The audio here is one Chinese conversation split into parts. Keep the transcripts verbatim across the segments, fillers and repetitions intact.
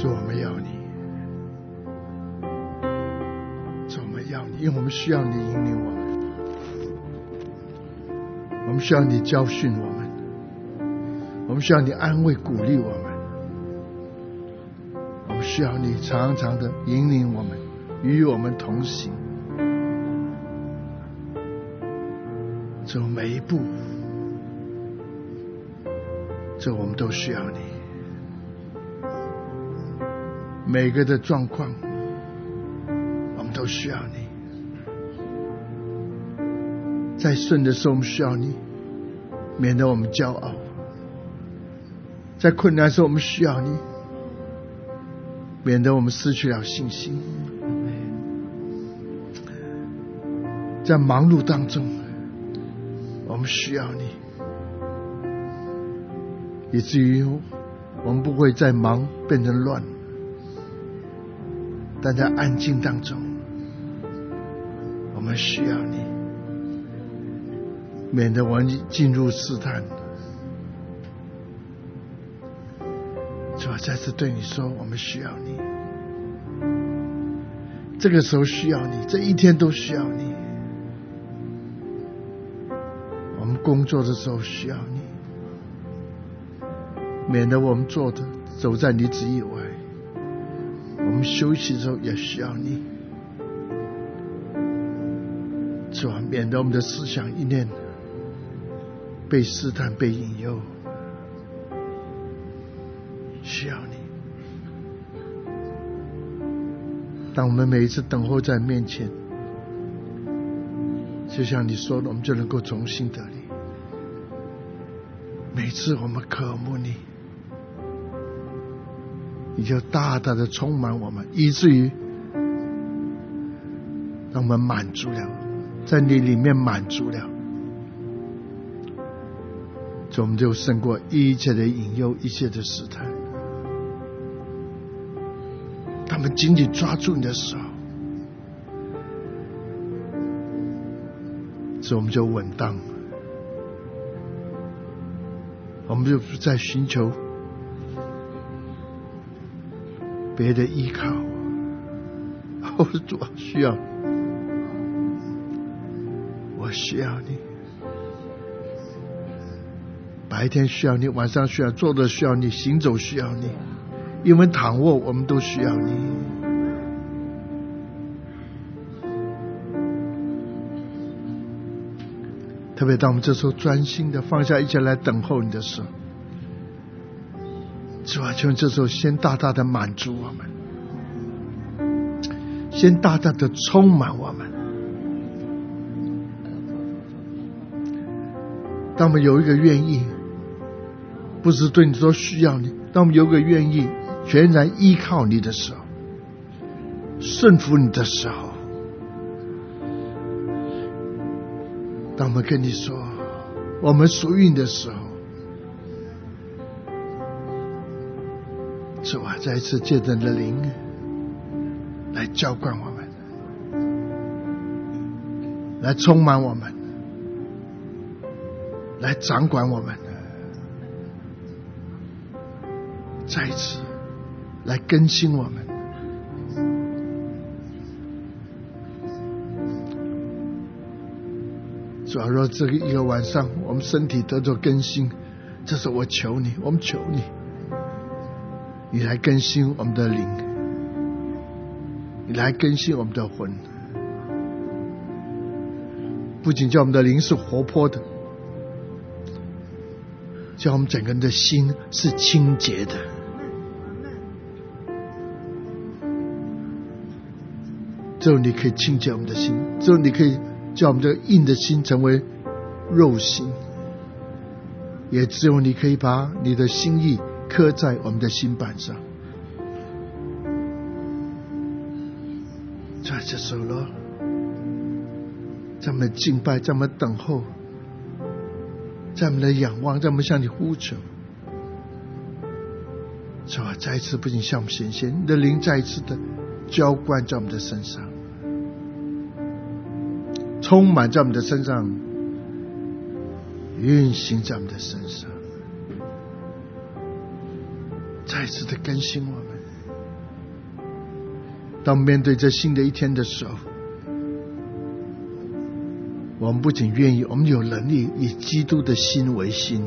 主，我们要你，主，我们要你，因为我们需要你引领我们，我们需要你教训我们，我们需要你安慰鼓励我们，我们需要你常常的引领我们，与我们同行。主，每一步，主，我们都需要你。每个的状况，我们都需要你。在顺的时候，我们需要你，免得我们骄傲；在困难的时候，我们需要你，免得我们失去了信心；在忙碌当中，我们需要你，以至于我们不会再忙变成乱，但在安静当中，我们需要你，免得我们进入试探。主啊，再次对你说，我们需要你，这个时候需要你，这一天都需要你。我们工作的时候需要你，免得我们做的走在你旨意外。我们休息的时候也需要你，主啊，免得我们的思想意念被试探被引诱，需要你。当我们每一次等候在面前，就像你说的，我们就能够重新得力。每次我们渴慕你，你就大大的充满我们，以至于让我们满足了，在你里面满足了，所以我们就胜过一切的引诱，一切的试探。他们紧紧抓住你的手，所以我们就稳当，我们就不再寻求别的依靠。我的主，需要我需要你，白天需要你，晚上需要，坐着需要你，行走需要你，因为躺卧我们都需要你。特别当我们这时候专心的放下一切来等候你的时候，主啊，求你这时候先大大的满足我们，先大大的充满我们。当我们有一个愿意，不是对你说需要你，当我们有一个愿意全然依靠你的时候，顺服你的时候，当我们跟你说我们属于你的时候，主啊，再一次借着你的灵来浇灌我们，来充满我们，来掌管我们，再一次来更新我们。主啊，若这个一个晚上我们身体得到更新，这是我求你，我们求你，你来更新我们的灵，你来更新我们的魂，不仅叫我们的灵是活泼的，叫我们整个人的心是清洁的。只有你可以清洁我们的心，只有你可以叫我们这个硬的心成为肉心，也只有你可以把你的心意刻在我们的心板上。在这时候了，在我们的敬拜，在我们的等候，在我们的仰望，在我们向你呼求，主啊，再一次不仅向我们显现，你的灵再一次的浇灌在我们的身上，充满在我们的身上，运行在我们的身上，再一次的更新我们。 当面对这新的一天的时候，我们不仅愿意，我们有能力以基督的心为心，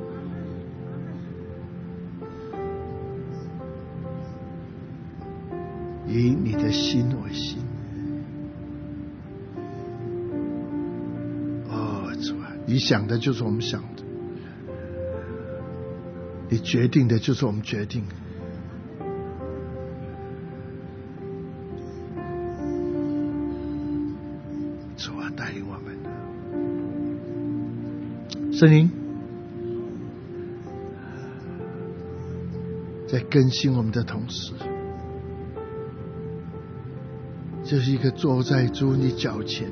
以你的心为心。哦，主啊，你想的就是我们想的，你决定的就是我们决定的。主啊，带领我们，圣灵在更新我们的同时，就是一个坐在主你脚前，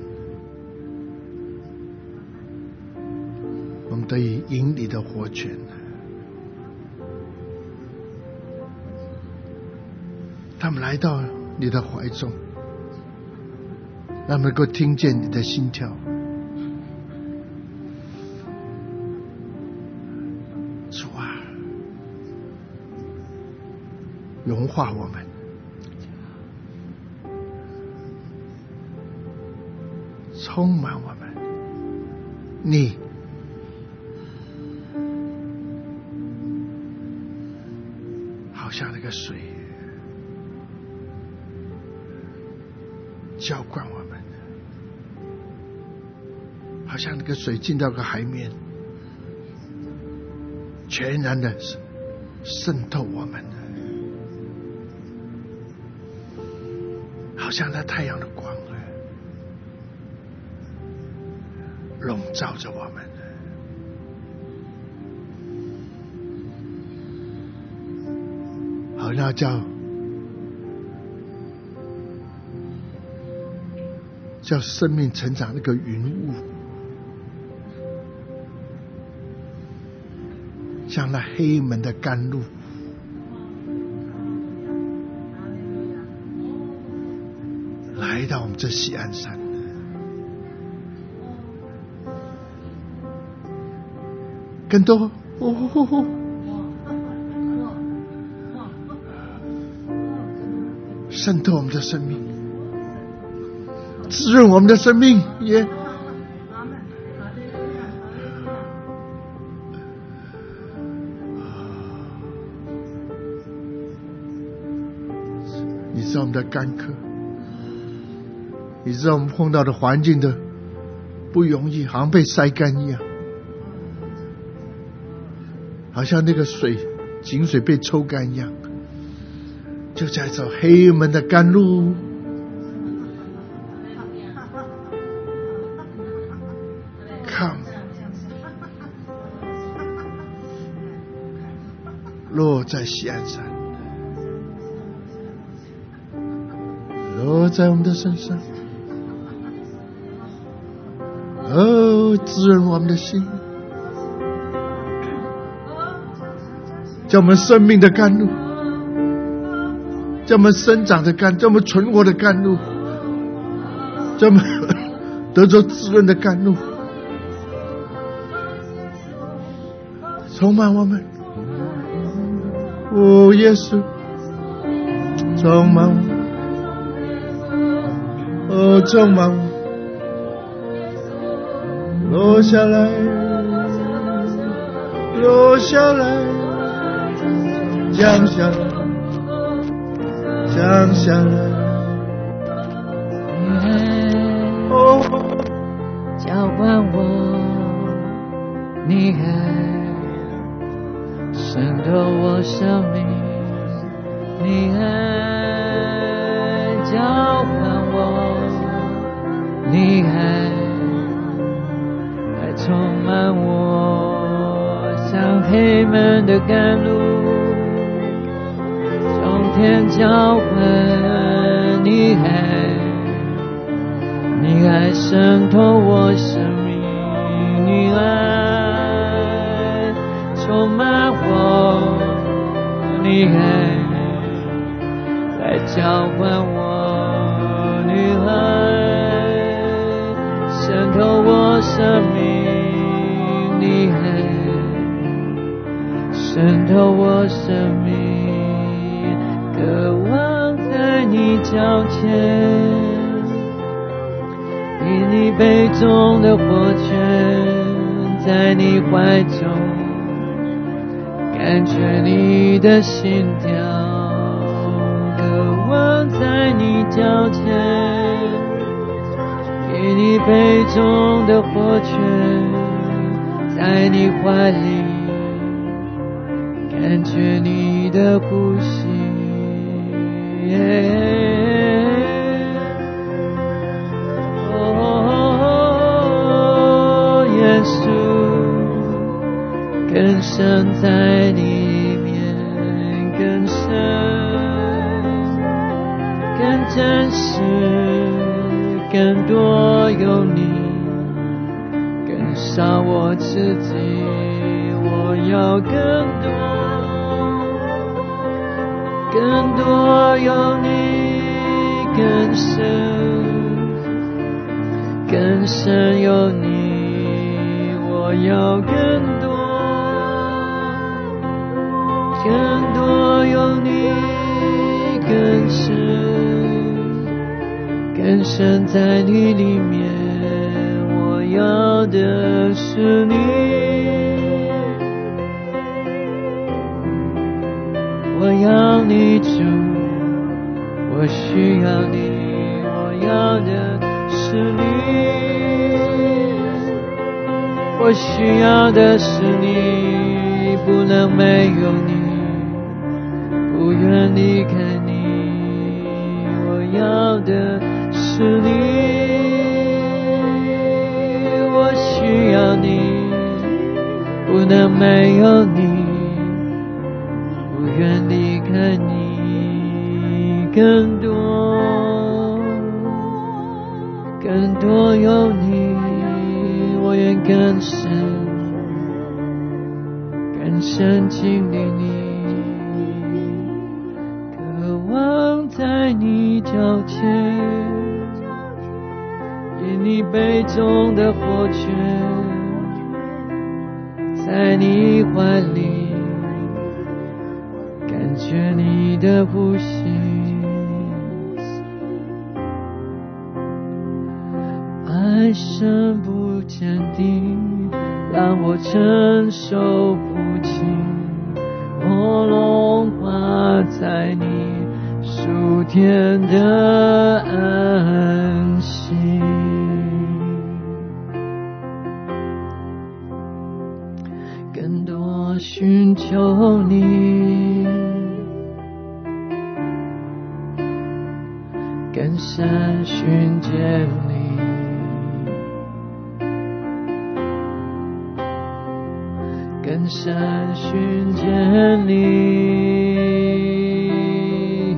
我们得以赢你的活泉。他们来到你的怀中，让他们能够听见你的心跳。主啊，融化我们，充满我们，你好像那个水浇灌我们，好像那个水进到个海面，全然的渗透我们，好像那太阳的光笼罩着我们，好像叫叫生命成长那个云雾，像那黑门的甘露，来到我们这西安山。更多哦哦哦渗透我们的生命，滋润我们的生命，也你知道我们的干渴，你知道我们碰到的环境的不容易，好像被晒干一样，好像那个水井水被抽干一样，就在这黑门的甘露，看落在西安山，落在我们的身上，哦，滋润我们的心，叫我们生命的甘露，叫我们生长的甘，叫我们存活的甘露，叫我们得着滋润的甘露，充满我们。哦，耶稣，充满我，哦，充满我，落下来，落下来，降下来，降下来， 哦，浇灌我，你爱渗透我生命，你爱浇灌我，你爱来充满我，像黑门的甘露，从天浇灌，你爱，你爱渗透我生命，你爱充满我，你爱来浇灌我，你爱渗透我生命，你爱渗透我生命，渴望在你你脚前，以你杯中的火泉，在你怀中，感觉你的心跳，渴望在你脚前，以你杯中的火泉，在你怀里，感觉你的呼吸。哦，耶稣，更深在你里面，更深，更真实，更多有你，更少我自己，我要更多。更多有你，更深，更深有你，我要更多，更多有你，更深，更深在你里面，我要的是你。我要你主，我需要你，我要的是你，我需要的是你，不能没有你，不愿离开你，我要的是你，我需要你，不能没有你，不愿离开你，更多更多有你，我愿更深更深经历你，渴望在你脚前，以你杯中的火泉，在你怀里，感觉你的呼吸，爱深不坚定，让我承受不起，我融化在你属天的安息，更多寻求你，更深寻见你，更深寻见你，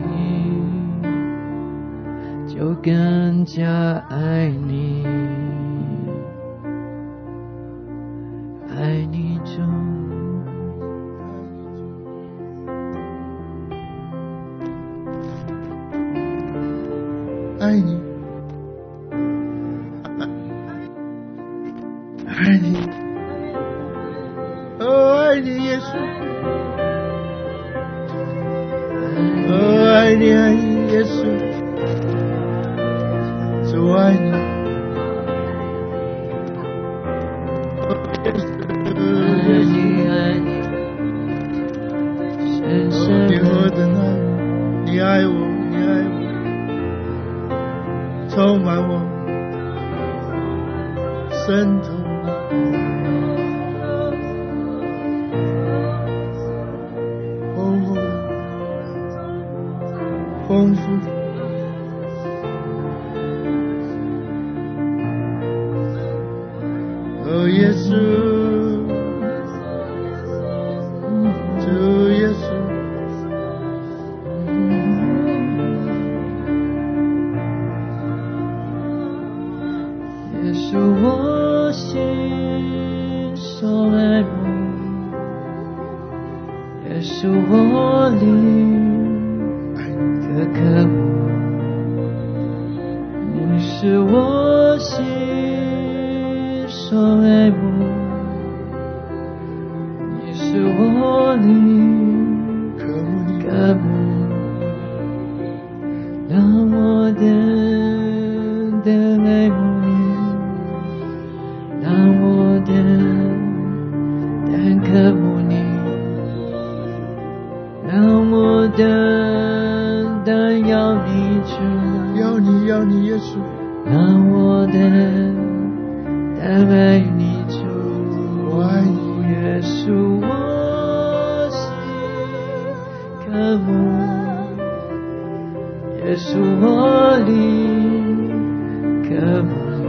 就更加爱你，爱你主。 爱你，爱你，哦，爱你，耶稣，哦，爱你，爱你，耶稣，主爱你，哦，耶稣， 爱你，爱你，深深你何等爱我，你爱我，你爱我。充满我，渗透，丰富，丰富，哦，耶稣，主耶稣。 是我心所爱慕，也是我灵的渴慕。你是我心所爱慕，你是我灵渴慕，渴慕单单要你主， 要你要你耶稣， 让我的单爱你主， 我爱你耶稣我心渴慕，耶稣我灵渴慕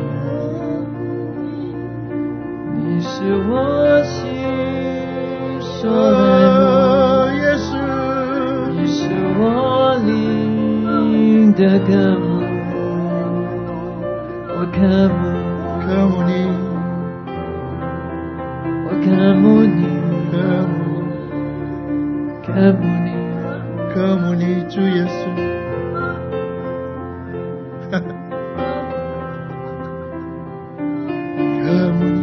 你，你是我心所爱慕， 耶稣， 你是我灵的渴慕，我渴慕渴慕你， 我渴慕你， 渴慕渴慕你， 渴慕你，主耶稣。渴慕你，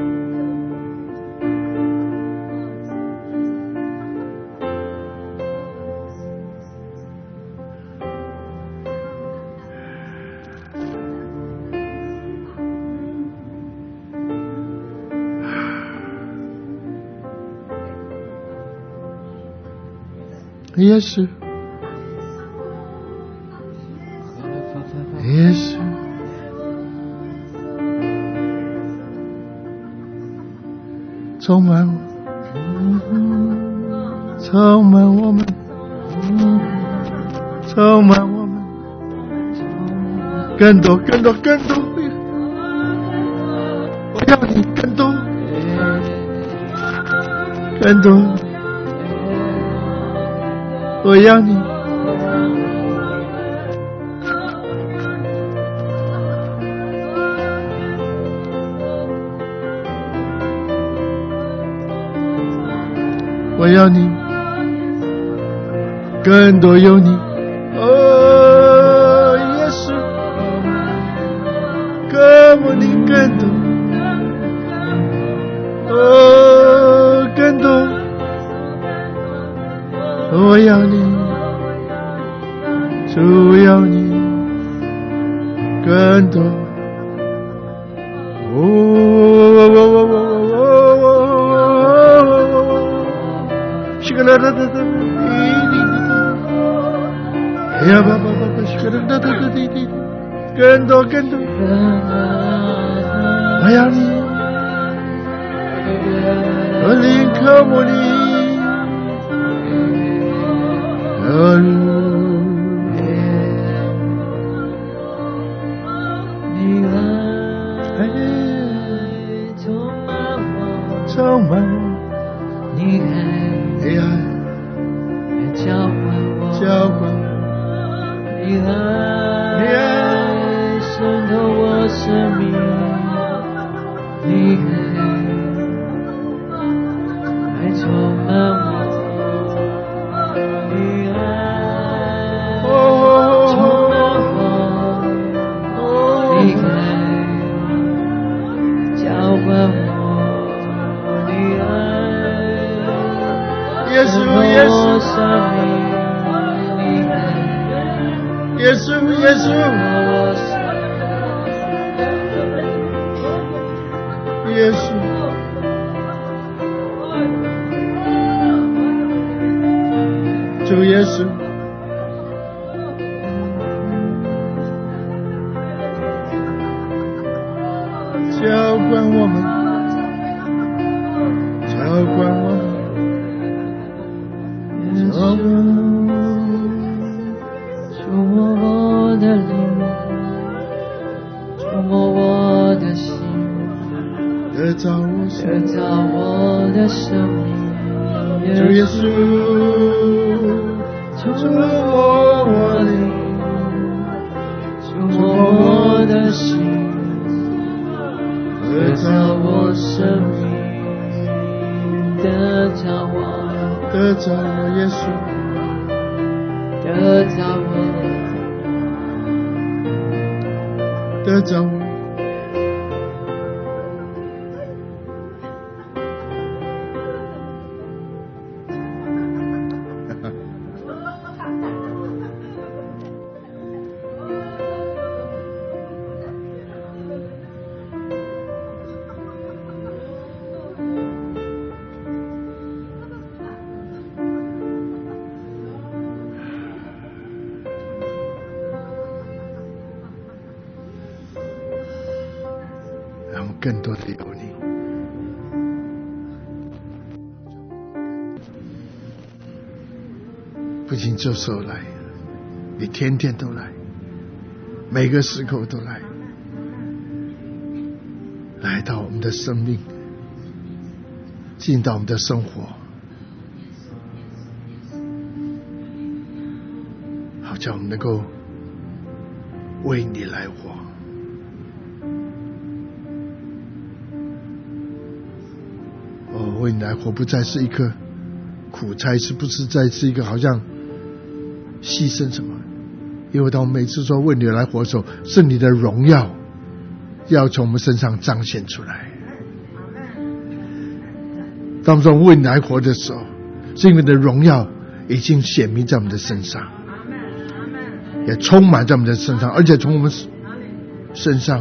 耶稣，耶稣，充满我，充满我们，充满我们，更多更多更多，我要你更多，更多，我要你。我要你，更多有你，哦，耶稣，渴慕你更多，哦，更多，我要你，主要你，更多，哦，哦哦哦哦是个啦啦啦啦，哎呀吧吧吧吧，是个啦啦啦啦滴滴，更多更多，我要你，我灵渴慕你，哦，你爱充满我，充满我，你爱。你爱浇灌我，浇灌你爱，你爱渗透我生命，你爱爱充满我，你爱充满我，你爱浇灌我，你爱。耶稣，耶稣，耶稣，耶稣，耶稣，主耶稣，浇灌我们，浇灌我们。触摸我的灵，触摸我的心，得着我得着我的生命。主耶稣，触摸我灵，触摸我的心，得着我生命，得着我。得着我，耶稣，得着我，得着我。 更多的有你。不仅这时候来，你天天都来，每个时刻都来，来到我们的生命，进到我们的生活，好叫我们能够为你来活。哦，为你来活不再是一个苦差事，不是再是一个好像牺牲什么，因为当我们每次说为你来活的时候，是你的荣耀要从我们身上彰显出来。当我们说为你来活的时候，是因为你的荣耀已经显明在我们的身上，也充满在我们的身上，而且从我们身上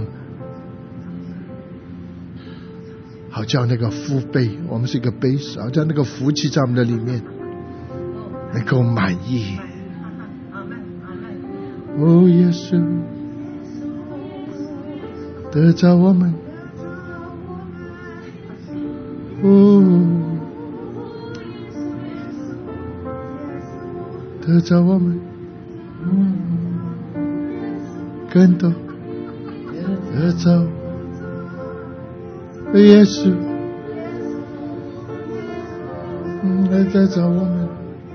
好叫那个福杯，我们是一个杯子，好叫那个福气在我们的里面能够满意。哦，耶稣，得着我们，哦，得着我们，更多得着耶稣，来得着我们。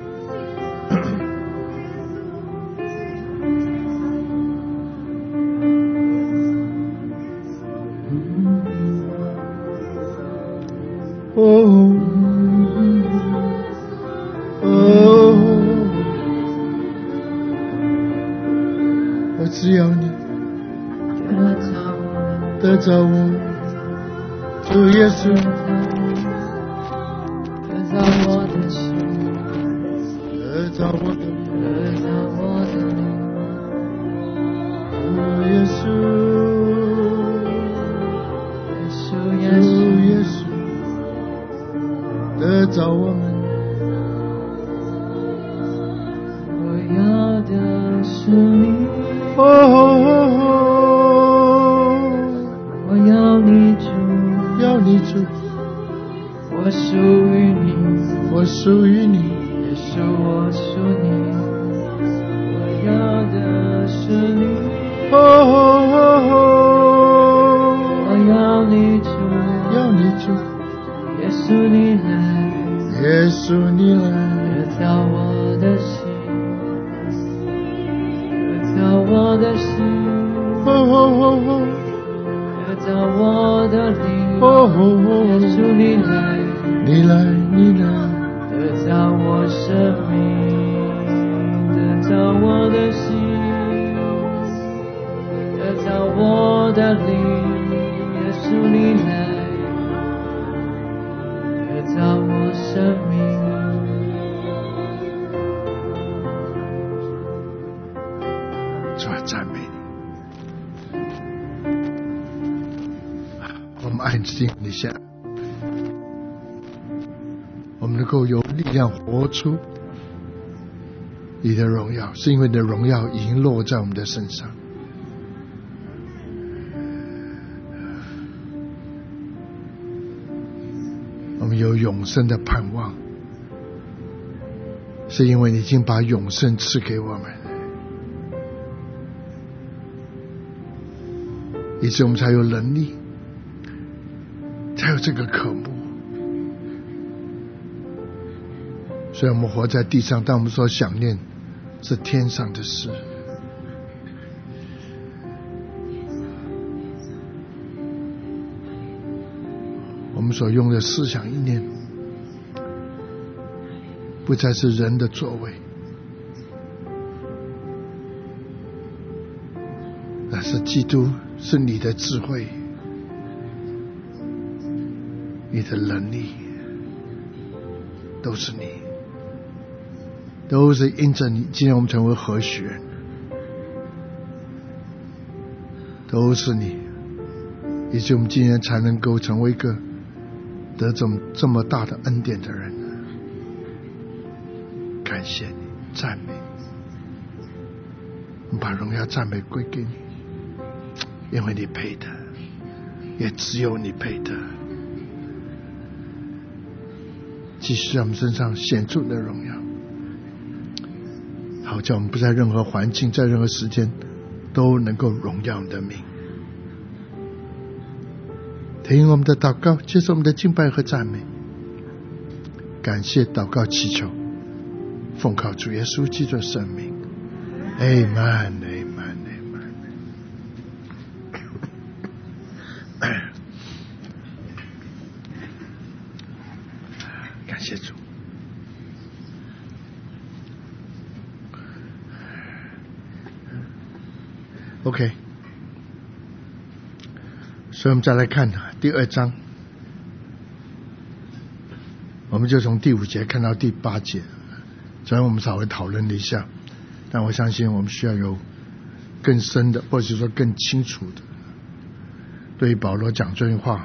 哦哦，我只要你得着我，主耶稣， 得着我的心， 得着我的， 得着我的灵， 主耶稣， 耶稣耶稣主耶稣，得着我们。 我要的是你， 哦哦哦， 我要你主， 要你主， 我属于你， 我属于你， 耶稣我属你，我要的是你， 哦哦哦， 我要你主， 要你主， 耶稣你来， 耶稣你来， 得着我的心，得着我的心， 哦哦哦， 得着我的灵， 哦哦， 耶稣你来， 你来你来， 得着我生命，得着我的心，得着我的灵，耶稣你来，得着我生命。 主啊，赞美你，我们安静一下，我们能够有力量活出你的荣耀，是因为你的荣耀已经落在我们的身上。我们有永生的盼望，是因为你已经把永生赐给我们，以致我们才有能力，才有这个渴慕。所以我们活在地上，但我们所想念是天上的事。我们所用的思想意念不再是人的作为，那是基督，是你的智慧，你的能力，都是你，都是因着你，今天我们成为和学人，都是你，以致我们今天才能够成为一个得这么这么大的恩典的人。感谢你，赞美你，我们把荣耀赞美归给你，因为你配的， 也只有你配得。继续在我们身上显出你的荣耀，好叫我们不在任何环境，在任何时间都能够荣耀你的名。听我们的祷告，接受我们的敬拜和赞美，感谢祷告祈求，奉靠主耶稣基督的圣名 Amen Amen Amen 感谢主。OK， 所以我们再来看第二章，我们就从第五节看到第八节。虽然我们稍微讨论了一下，但我相信我们需要有更深的，或者说更清楚的对于保罗讲这句话。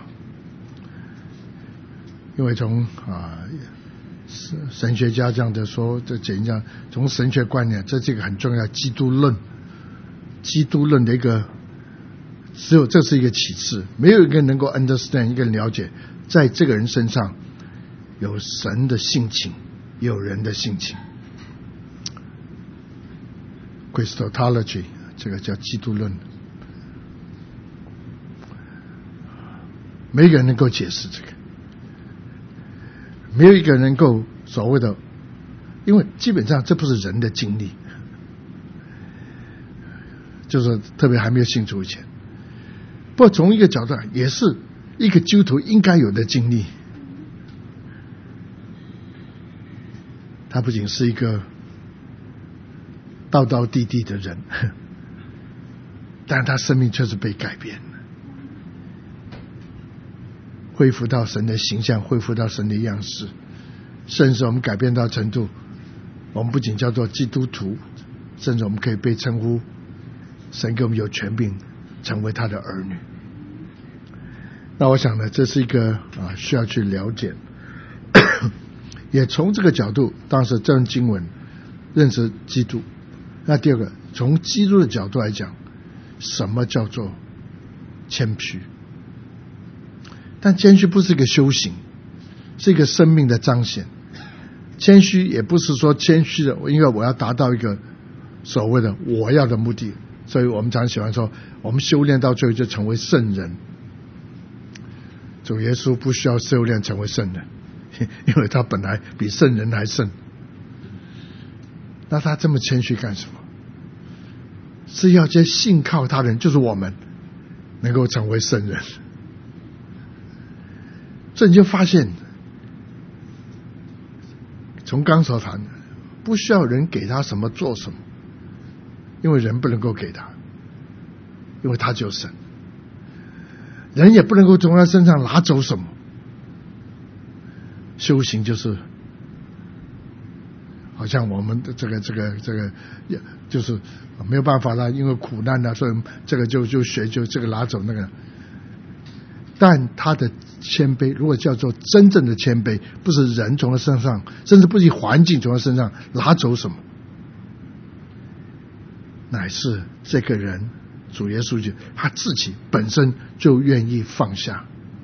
因为从啊神学家这样的说，这简讲从神学观念，这这个很重要，基督论。基督论的一个，只有这是一个启示，没有一个人能够 understand， 一个人了解，在这个人身上有神的性情，有人的性情。Christology 这个叫基督论，没有一个人能够解释这个，没有一个人能够所谓的，因为基本上这不是人的经历。就是特别还没有信主以前，不过从一个角度也是一个基督徒应该有的经历。他不仅是一个道道地地的人，但他生命却是被改变了，恢复到神的形象，恢复到神的样式，甚至我们改变到程度，我们不仅叫做基督徒，甚至我们可以被称呼神给我们有权柄成为他的儿女。那我想呢，这是一个啊需要去了解，也从这个角度，当时这段经文认识基督。那第二个，从基督的角度来讲，什么叫做谦虚？但谦虚不是一个修行，是一个生命的彰显。谦虚也不是说谦虚的，因为我要达到一个所谓的我要的目的。所以我们常喜欢说，我们修炼到最后就成为圣人。主耶稣不需要修炼成为圣人，因为他本来比圣人还圣。那他这么谦虚干什么？是要这信靠他的人，就是我们能够成为圣人。所以你就发现，从刚所谈的，不需要人给他什么做什么。因为人不能够给他，因为他就是神，人也不能够从他身上拿走什么。修行就是好像我们的这个这个这个就是没有办法了，因为苦难了，所以这个就就学就这个拿走那个。但他的谦卑，如果叫做真正的谦卑，不是人从他身上，甚至不是环境从他身上拿走什么，乃是这个人主耶稣就他自己本身就愿意放下，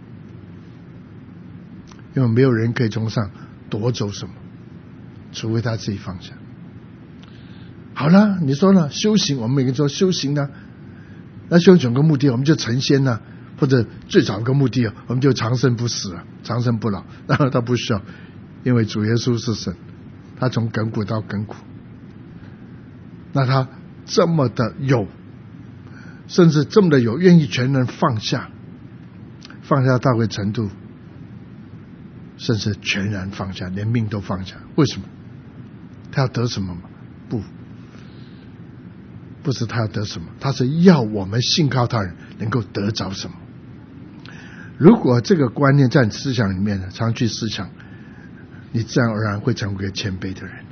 因为没有人可以从上夺走什么，除非他自己放下。好了，你说了修行，我们每个人说修行呢，那修行有个目的，我们就成仙了，或者最早一个目的，我们就长生不死了，长生不老。然后他不需要，因为主耶稣是神，他从亘古到亘古，那他这么的有，甚至这么的有愿意全人放下，放下到个程度，甚至全然放下，连命都放下。为什么？他要得什么吗？不，不是他要得什么，他是要我们信靠他人能够得着什么。如果这个观念在你思想里面常去思想，你自然而然会成为一个谦卑的人。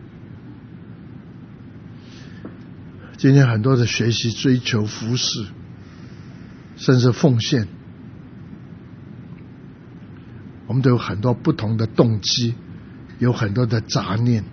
今天很多的学习、追求、服侍，甚至奉献，我们都有很多不同的动机，有很多的杂念。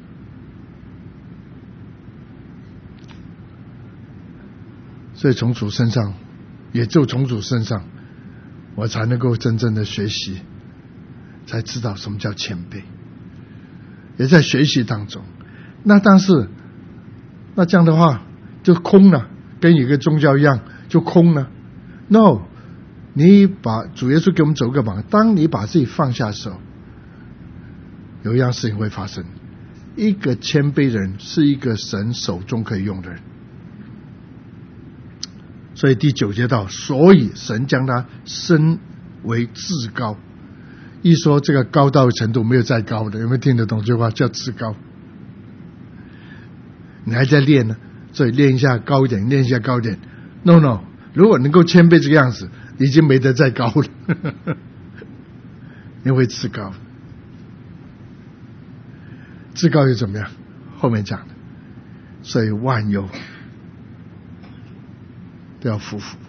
所以从主身上，也就从主身上， 我才能够真正的学习，才知道什么叫谦卑。也在学习当中，那但是那这样的话就空了，跟一个宗教一样就空了。 No， 你把主耶稣给我们走个榜，当你把自己放下的时候，有一样事情会发生。一个谦卑人是一个神手中可以用的人。所以第九节到，所以神将他升为至高。一说这个高到的程度没有再高的，有没有听得懂这句话？叫至高。你还在练呢，所以练一下高一点，练一下高一点。No no， 如果能够谦卑这个样子，已经没得再高了，你会至高。至高又怎么样？后面讲的，所以万有都要服服。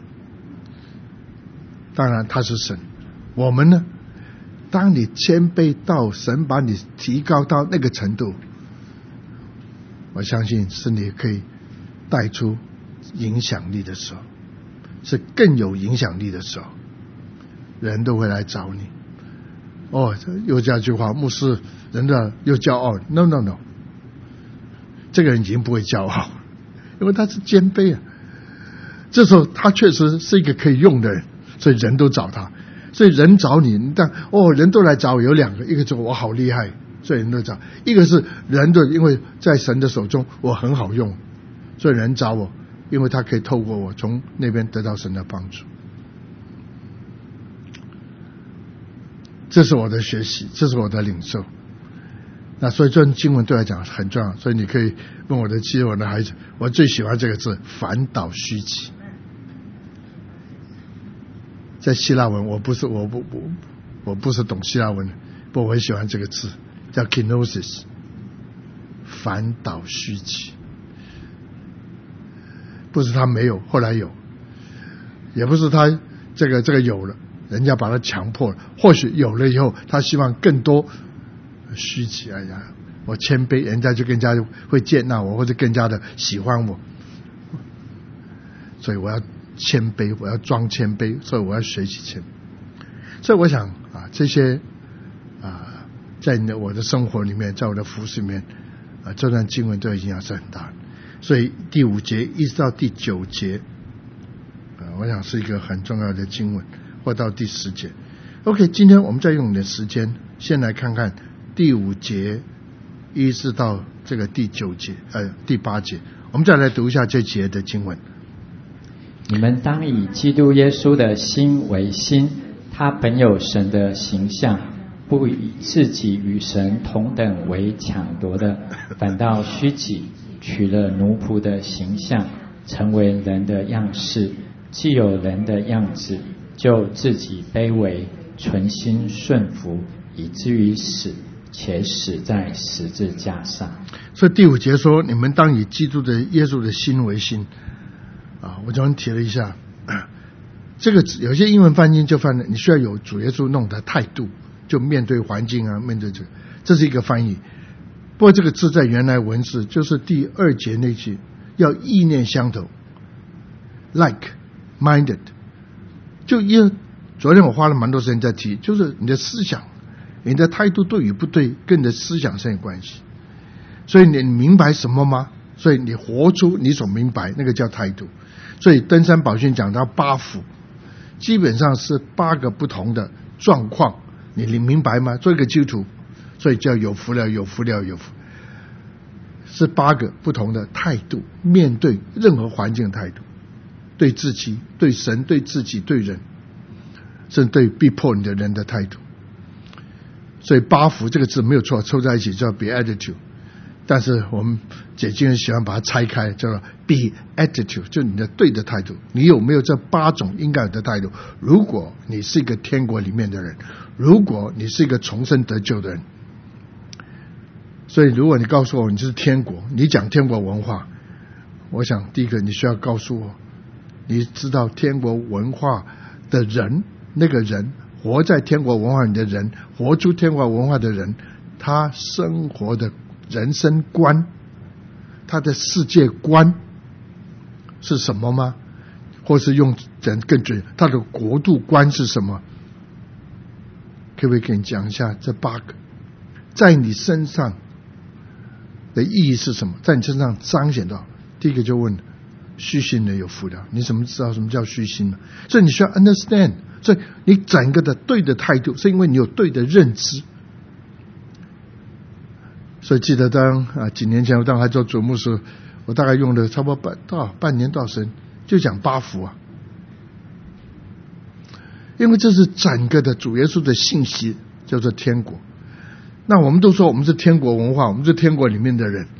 当然他是神，我们呢？当你谦卑到神把你提高到那个程度，我相信是你可以带出影响力的时候，是更有影响力的时候，人都会来找你。哦，又这句话，牧师人的又骄傲 ，no no no， 这个人已经不会骄傲，因为他是谦卑啊。这时候他确实是一个可以用的人，所以人都找他。所以人找你，但哦，人都来找我，有两个，一个是我好厉害，所以人都找；一个是人的，因为在神的手中我很好用，所以人找我，因为他可以透过我从那边得到神的帮助。这是我的学习，这是我的领受。那所以这经文对我来讲很重要，所以你可以问我的妻子、我的孩子，我最喜欢这个字：反倒虚己。在希腊文，我不是我不我我不是懂希腊文的，不过我很喜欢这个字，叫 kenosis， 反倒虚己。不是他没有，后来有，也不是他这个这个有了，人家把他强迫了，或许有了以后，他希望更多虚己。哎呀，我谦卑，人家就更加会接纳我，或者更加的喜欢我，所以我要谦卑，我要装谦卑，所以我要学习谦卑。所以我想啊，这些啊，在我的生活里面，在我的服事里面啊，这段经文都影响是很大的。所以第五节一直到第九节啊，我想是一个很重要的经文，或到第十节。OK， 今天我们再用你的时间，先来看看第五节一直到这个第九节，呃，第八节，我们再来读一下这节的经文。 你们当以基督耶稣的心为心，他本有神的形象，不以自己与神同等为抢夺的，反倒虚己，取了奴仆的形象，成为人的样式。既有人的样子，就自己卑微，存心顺服，以至于死，且死在十字架上。 所以第五节说，你们当以基督的耶稣的心为心。啊，我昨天提了一下，这个有些英文翻译就翻了，你需要有主耶稣弄的态度，就面对环境啊，面对这个，这是一个翻译。不过这个字在原来文字就是第二节那句，要意念相同 ，like minded。就因昨天我花了蛮多时间在提，就是你的思想，你的态度对与不对，跟你的思想是有关系。所以你明白什么吗？所以你活出你所明白，那个叫态度。所以登山宝训讲到八福，基本上是八个不同的状况，你明白吗？做一个基督徒，所以叫有福了，有福了，有福，是八个不同的态度，面对任何环境的态度，对自己、对神、对自己、对人，甚至对逼迫你的人的态度。所以八福这个字没有错，凑在一起叫 beatitude。但是我们解经人喜欢把它拆开，叫做 beatitude， 就你的对的态度。你有没有这八种应该有的态度？如果你是一个天国里面的人，如果你是一个重生得救的人，所以如果你告诉我你是天国，你讲天国文化，我想第一个你需要告诉我，你知道天国文化的人，那个人活在天国文化里的人，活出天国文化的人，他生活的人生观，他的世界观是什么吗？ 或是用讲更准，他的国度观是什么？可不可以给你讲一下这八个在你身上的意义是什么？在你身上彰显到，第一个就问虚心的有福了。你怎么知道什么叫虚心呢？所以你需要 understand， 所以你整个的对的态度是因为你有对的认知。所以记得当啊几年前我当还做主牧时，我大概用了差不多半到半年到神就讲八福啊，因为这是整个的主耶稣的信息，叫做天国。那我们都说我们是天国文化，我们是天国里面的人，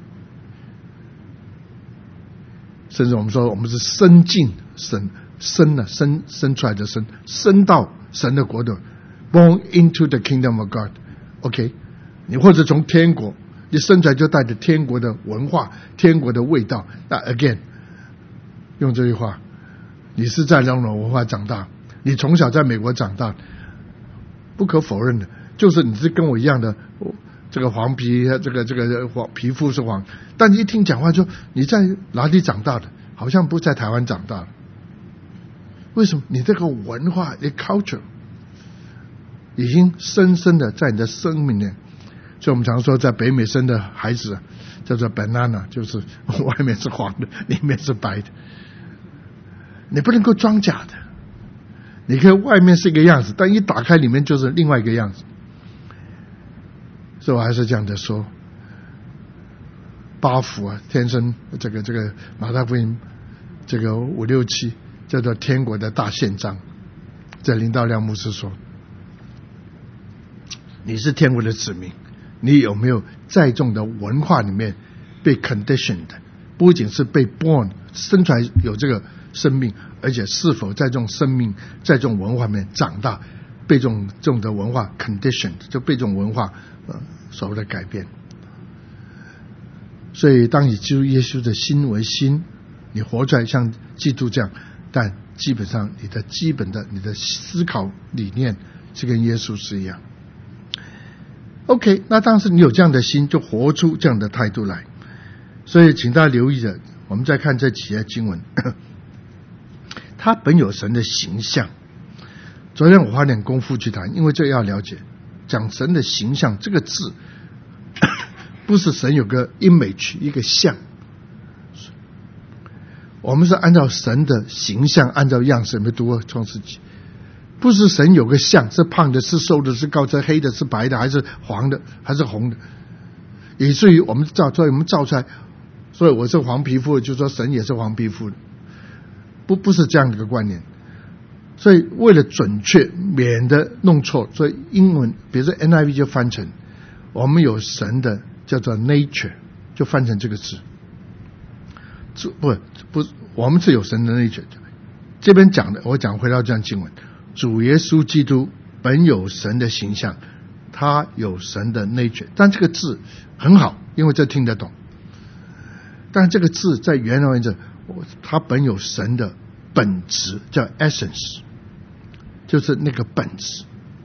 甚至我们说我们是生进神生了生生出来的生，生到神的国度 ，born into the kingdom of God。OK， 你或者从天国，你生出来就带着天国的文化、天国的味道。那 again， 用这句话，你是在那种文化长大，你从小在美国长大，不可否认的，就是你是跟我一样的，这个黄皮，这个这个黄皮肤是黄，但你一听讲话就你在哪里长大的？好像不在台湾长大的。为什么？你这个文化，你 culture 已经深深的在你的生命里。所以我们常说，在北美生的孩子叫做 banana， 就是外面是黄的，里面是白的。你不能够装假的，你可以外面是一个样子，但一打开里面就是另外一个样子。所以我还是这样的说，八福啊，天生这个这个马太福音这个五六七叫做天国的大宪章。这林道亮牧师说，你是天国的子民，你有没有在这种的文化里面被 conditioned， 不仅是被 born 生出来有这个生命，而且是否在这种生命在这种文化里面长大，被这种这种的文化 conditioned， 就被这种文化呃所谓的改变。所以当你基督耶稣的心为心，你活出来像基督这样，但基本上你的基本的你的思考理念是跟耶稣是一样。OK， 那当时你有这样的心，就活出这样的态度来。所以请大家留意的，我们再看这几节经文，他本有神的形象。昨天我花点功夫去谈，因为这要了解，讲神的形象这个字，不是神有个 image 一个像，我们是按照神的形象，按照样式。有没有读过创世纪？不是神有个像，是胖的，是瘦的，是高的，是黑的，是白的，还是黄的，还是红的，以至于我们造出来，我们造出来，所以我是黄皮肤，就说神也是黄皮肤的，不不是这样的一个观念。所以为了准确，免得弄错，所以英文比如说 N I V 就翻成我们有神的叫做 nature， 就翻成这个字。不不，我们是有神的 nature。这边讲的，我讲回到这样经文，主耶稣基督本有神的形象，他有神的 nature。但这个字很好，因为这听得懂。但这个字在原来文字，他本有神的本质，叫 essence， 就是那个本质。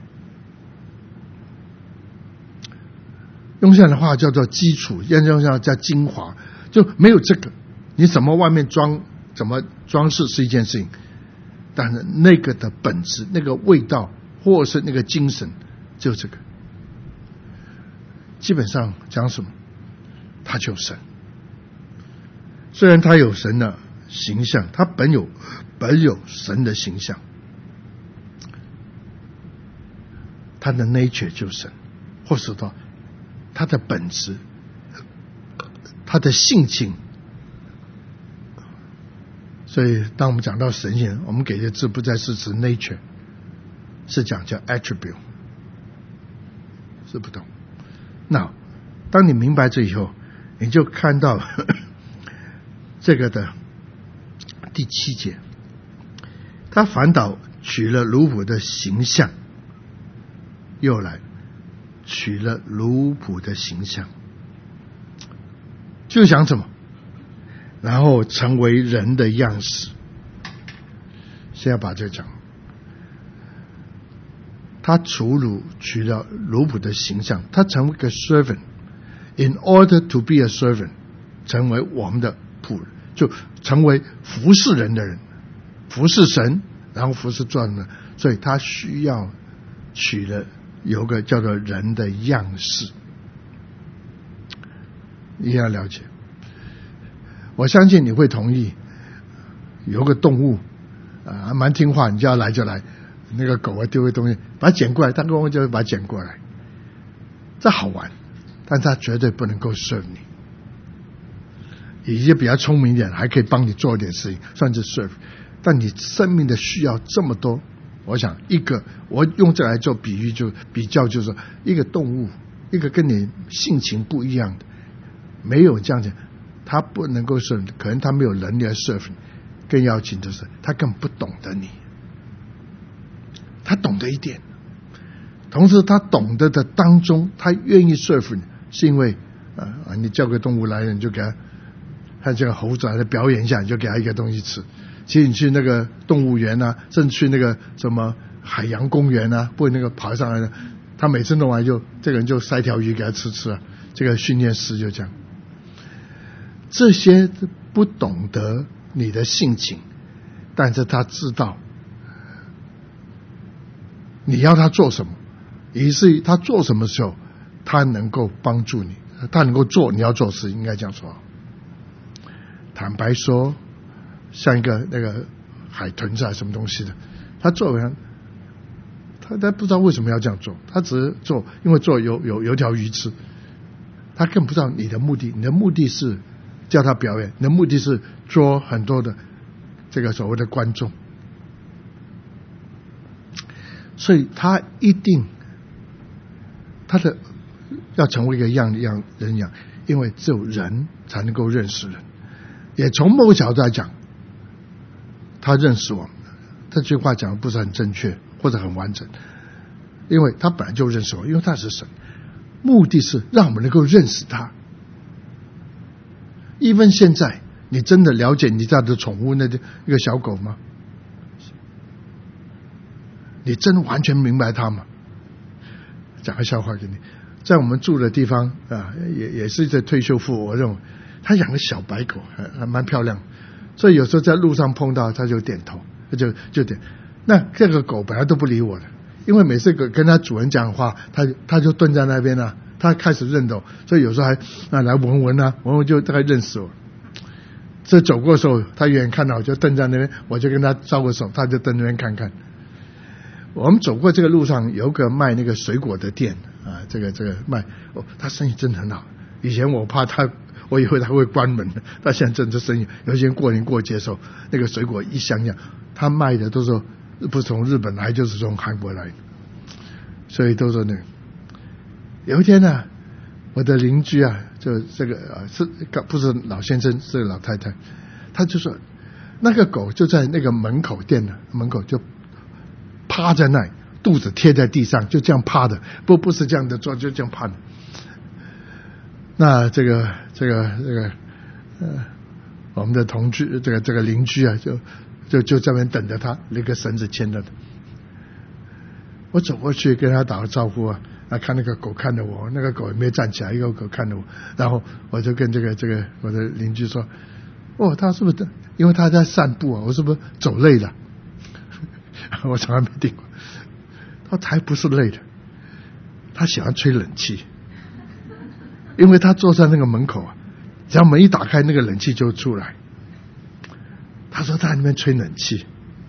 用现在的话叫做基础，用现在叫精华，就没有这个，你怎么外面装，怎么装饰是一件事情，但是那个的本质，那个味道，或是那个精神，就这个。基本上讲什么，他就神。虽然他有神的形象，他本有本有神的形象，他的 nature 就是神，或是说他的本质，他的性情。所以当我们讲到神性，我们给的字不再是指 nature， 是讲叫 attribute， 是不同。那当你明白这以后，你就看到呵呵这个的第七节，他反倒取了奴仆的形象，又来取了奴仆的形象，就想什么？然后成为人的样式。现在把这讲，他除奴取了奴仆的形象，他成为个 servant， in order to be a servant， 成为我们的仆人，就成为服侍人的人。 服侍神，然后服侍做人，所以他需要取了有个叫做人的样式。一定要了解，我相信你会同意，有个动物啊蛮听话，你就要来就来，那个狗啊丢个东西把它捡过来，它跟我就会把它捡过来，这好玩，但它绝对不能够 serve 你。有一些比较聪明一点还可以帮你做一点事情，算是 serve， 但你生命的需要这么多，我想一个我用这来做比喻，就比较就是一个动物，一个跟你性情不一样的，没有这样子，他不能够 serve， 可能他没有能力来 serve 你，更要紧的是他根本不懂得你，他懂得一点，同时他懂得的当中，他愿意 serve 你，是因为啊、呃，你叫个动物来，你就给他，看这个猴子来表演一下，你就给他一个东西吃。其实你去那个动物园啊，甚至去那个什么海洋公园啊，不会那个爬上来的，他每次弄完就这个人就塞条鱼给他吃吃啊，这个训练师就这样。这些不懂得你的性情，但是他知道你要他做什么，以至于他做什么时候他能够帮助你，他能够做你要做事，应该这样说。坦白说，像一个那个海豚是什么东西的，他做完他他不知道为什么要这样做，他只是做，因为做有有有条鱼吃，他更不知道你的目的，你的目的是叫他表演，你的目的是捉很多的这个所谓的观众，所以他一定他的要成为一个样样人样，因为只有人才能够认识人，也从某个角度来讲，他认识我们。这句话讲的不是很正确或者很完整，因为他本来就认识我，因为他是神，目的是让我们能够认识他。一分现在你真的了解你家的宠物那一个小狗吗？你真的完全明白它吗？讲个笑话给你，在我们住的地方啊，也也是一个退休妇，我认为他养个小白狗还还蛮漂亮，所以有时候在路上碰到他就点头，就就点。那这个狗本来都不理我的，因为每次跟他主人讲话，他他就蹲在那边啊，他开始认得，所以有时候还啊来闻闻啊，闻闻就大概认识我。这走过的时候，他远远看到我就蹲在那边，我就跟他招个手，他就蹲那边看看。我们走过这个路上，有个卖那个水果的店啊，这个这个卖哦，他生意真的很好。以前我怕他，我以为他会关门的，他现在真的生意。有些人过年过节的时候，那个水果一箱箱，他卖的都是不是从日本来，就是从韩国来的，所以都是那个。有一天呢、啊，我的邻居啊，就这个啊是不是老先生，是老太太，他就说那个狗就在那个门口店的门口就趴在那，肚子贴在地上，就这样趴的，不不是这样的坐，就这样趴的。那这个这个这个呃，我们的同居这个这个邻居啊，就就就在那边等着他，那个绳子牵着的。我走过去跟他打个招呼啊，啊看那个狗看着我，那个狗也没站起来，一个狗看着我，然后我就跟这个这个我的邻居说，哦，他是不是因为他在散步啊？我是不是走累了？我从来没听过，他才不是累的，他喜欢吹冷气，因为他坐在那个门口啊，只要门一打开，那个冷气就出来。他说他在那边吹冷气，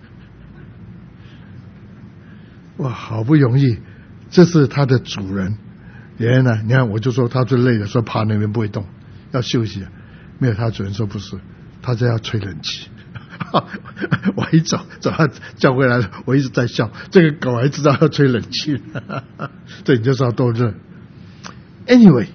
哇，好不容易，这是他的主人。原来你看，我就说他最累的，说趴那边不会动，要休息。没有，他主人说不是，他这要吹冷气。我一走走他叫回来了，我一直在笑，这个狗还知道要吹冷气，这你就知道多热。Anyway，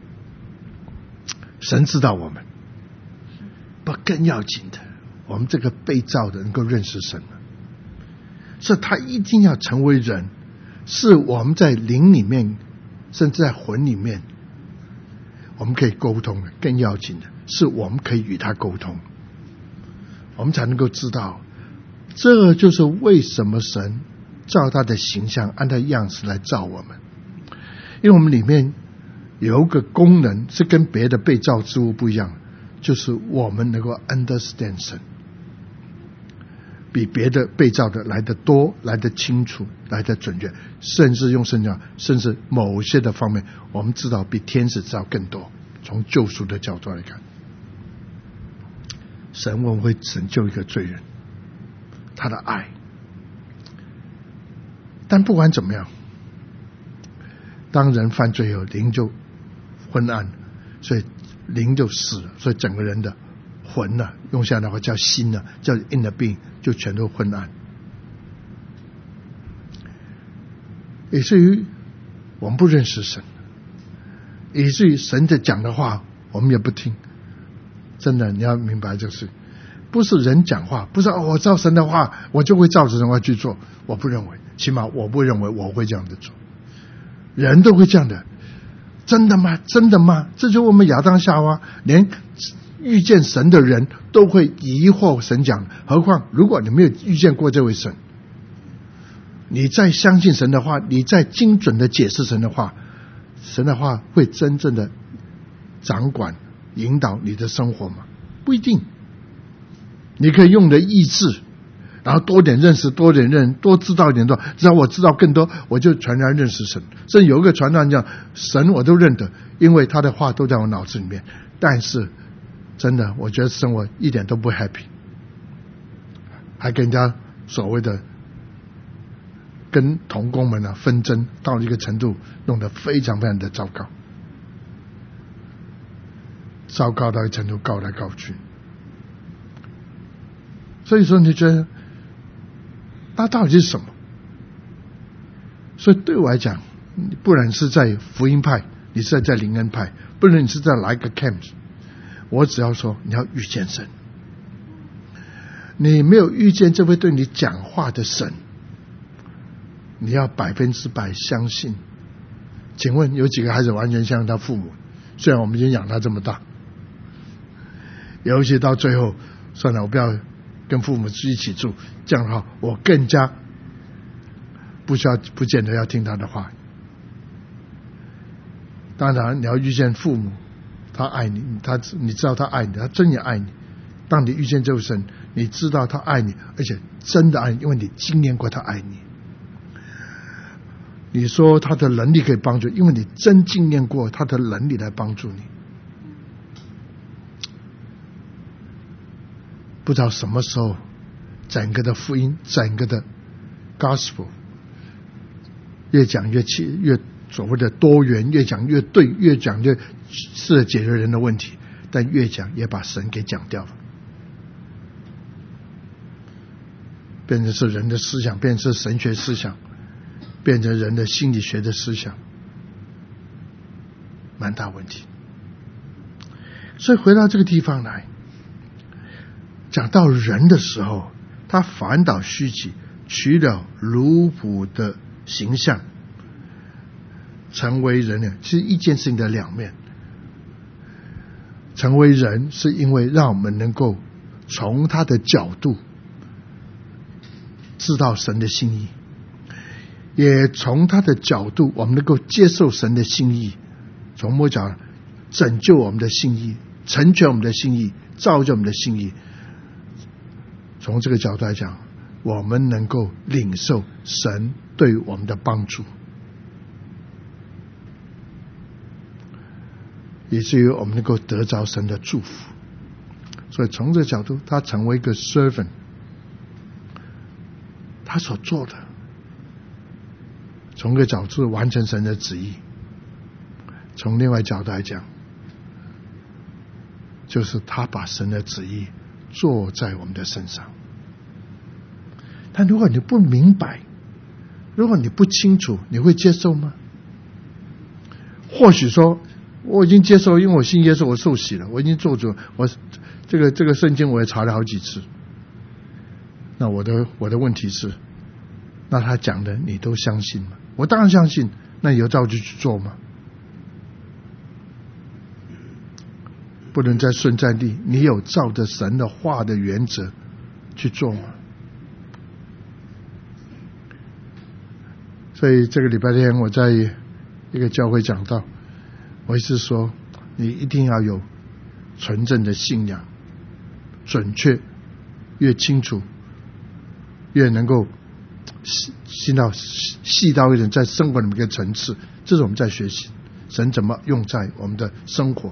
神知道我们，不更要紧的，我们这个被造的能够认识神，所以他一定要成为人，是我们在灵里面，甚至在魂里面，我们可以沟通的。更要紧的是，我们可以与他沟通。我们才能够知道，这就是为什么神照他的形象按他样式来造我们，因为我们里面有一个功能是跟别的被造之物不一样，就是我们能够 understand 神。 比别的被造的来得多，来得清楚，来得准确，甚至用圣经讲，甚至某些的方面，我们知道比天使知道更多。从救赎的角度来看，神我们会拯救一个罪人，他的爱。但不管怎么样，当人犯罪后，灵就昏暗，所以灵就死了，所以整个人的魂呢、啊，用下来的话叫心呢、啊，叫 inner being， 就全都昏暗，以至于我们不认识神，以至于神在讲的话我们也不听。真的，你要明白这事，不是人讲话，不是、哦、我照神的话我就会照着神的话去做，我不认为，起码我不认为我会这样的做。人都会这样的，真的吗？真的吗？这就是我们亚当夏娃连遇见神的人都会疑惑神讲的，何况如果你没有遇见过这位神，你再相信神的话，你再精准的解释神的话，神的话会真正的掌管引导你的生活吗？不一定。你可以用的意志，然后多点认识，多点认，多知道一点多，只要我知道更多，我就全然认识神。甚至有一个传道人讲，神我都认得，因为他的话都在我脑子里面。但是真的，我觉得生活一点都不 happy， 还跟人家所谓的跟同工们啊纷争，到了一个程度，弄得非常非常的糟糕，糟糕到一个程度，告来告去。所以说，你觉得那到底是什么？所以对我来讲，不然是在福音派，你是在灵恩派，不然你是在哪一个 camp， 我只要说你要遇见神。你没有遇见这位对你讲话的神，你要百分之百相信。请问有几个孩子完全相信他父母？虽然我们已经养他这么大，尤其到最后，算了，我不要跟父母一起住，这样的话我更加不需要不见得要听他的话。当然你要遇见父母，他爱你，他你知道他爱你，他真也爱你。当你遇见这位神，你知道他爱你，而且真的爱你，因为你经验过他爱你。你说他的能力可以帮助，因为你真经验过他的能力来帮助你。不知道什么时候整个的福音，整个的 gospel 越讲越起，越所谓的多元，越讲越对，越讲越是解决人的问题，但越讲也把神给讲掉了，变成是人的思想，变成是神学思想，变成人的心理学的思想，蛮大问题。所以回到这个地方来，讲到人的时候，他反倒虚己，取了奴仆的形象，成为人呢，是一件事情的两面。成为人是因为让我们能够从他的角度知道神的心意，也从他的角度我们能够接受神的心意，从某讲拯救我们的心意，成全我们的心意，造就我们的心意。从这个角度来讲，我们能够领受神对我们的帮助，以至于我们能够得着神的祝福。所以从这个角度，他成为一个 servant， 他所做的从这个角度完成神的旨意。从另外角度来讲，就是他把神的旨意做在我们的身上。但如果你不明白，如果你不清楚，你会接受吗？或许说我已经接受，因为我信耶稣，我受洗了，我已经做主，我这个这个圣经我也查了好几次。那我的我的问题是，那他讲的你都相信吗？我当然相信，那有照就去做吗？不能再顺在地，你有照着神的话的原则去做吗？所以这个礼拜天我在一个教会讲到，我一直说你一定要有纯正的信仰，准确越清楚越能够细到细到一点，在生活里面一个层次，这是我们在学习神怎么用在我们的生活。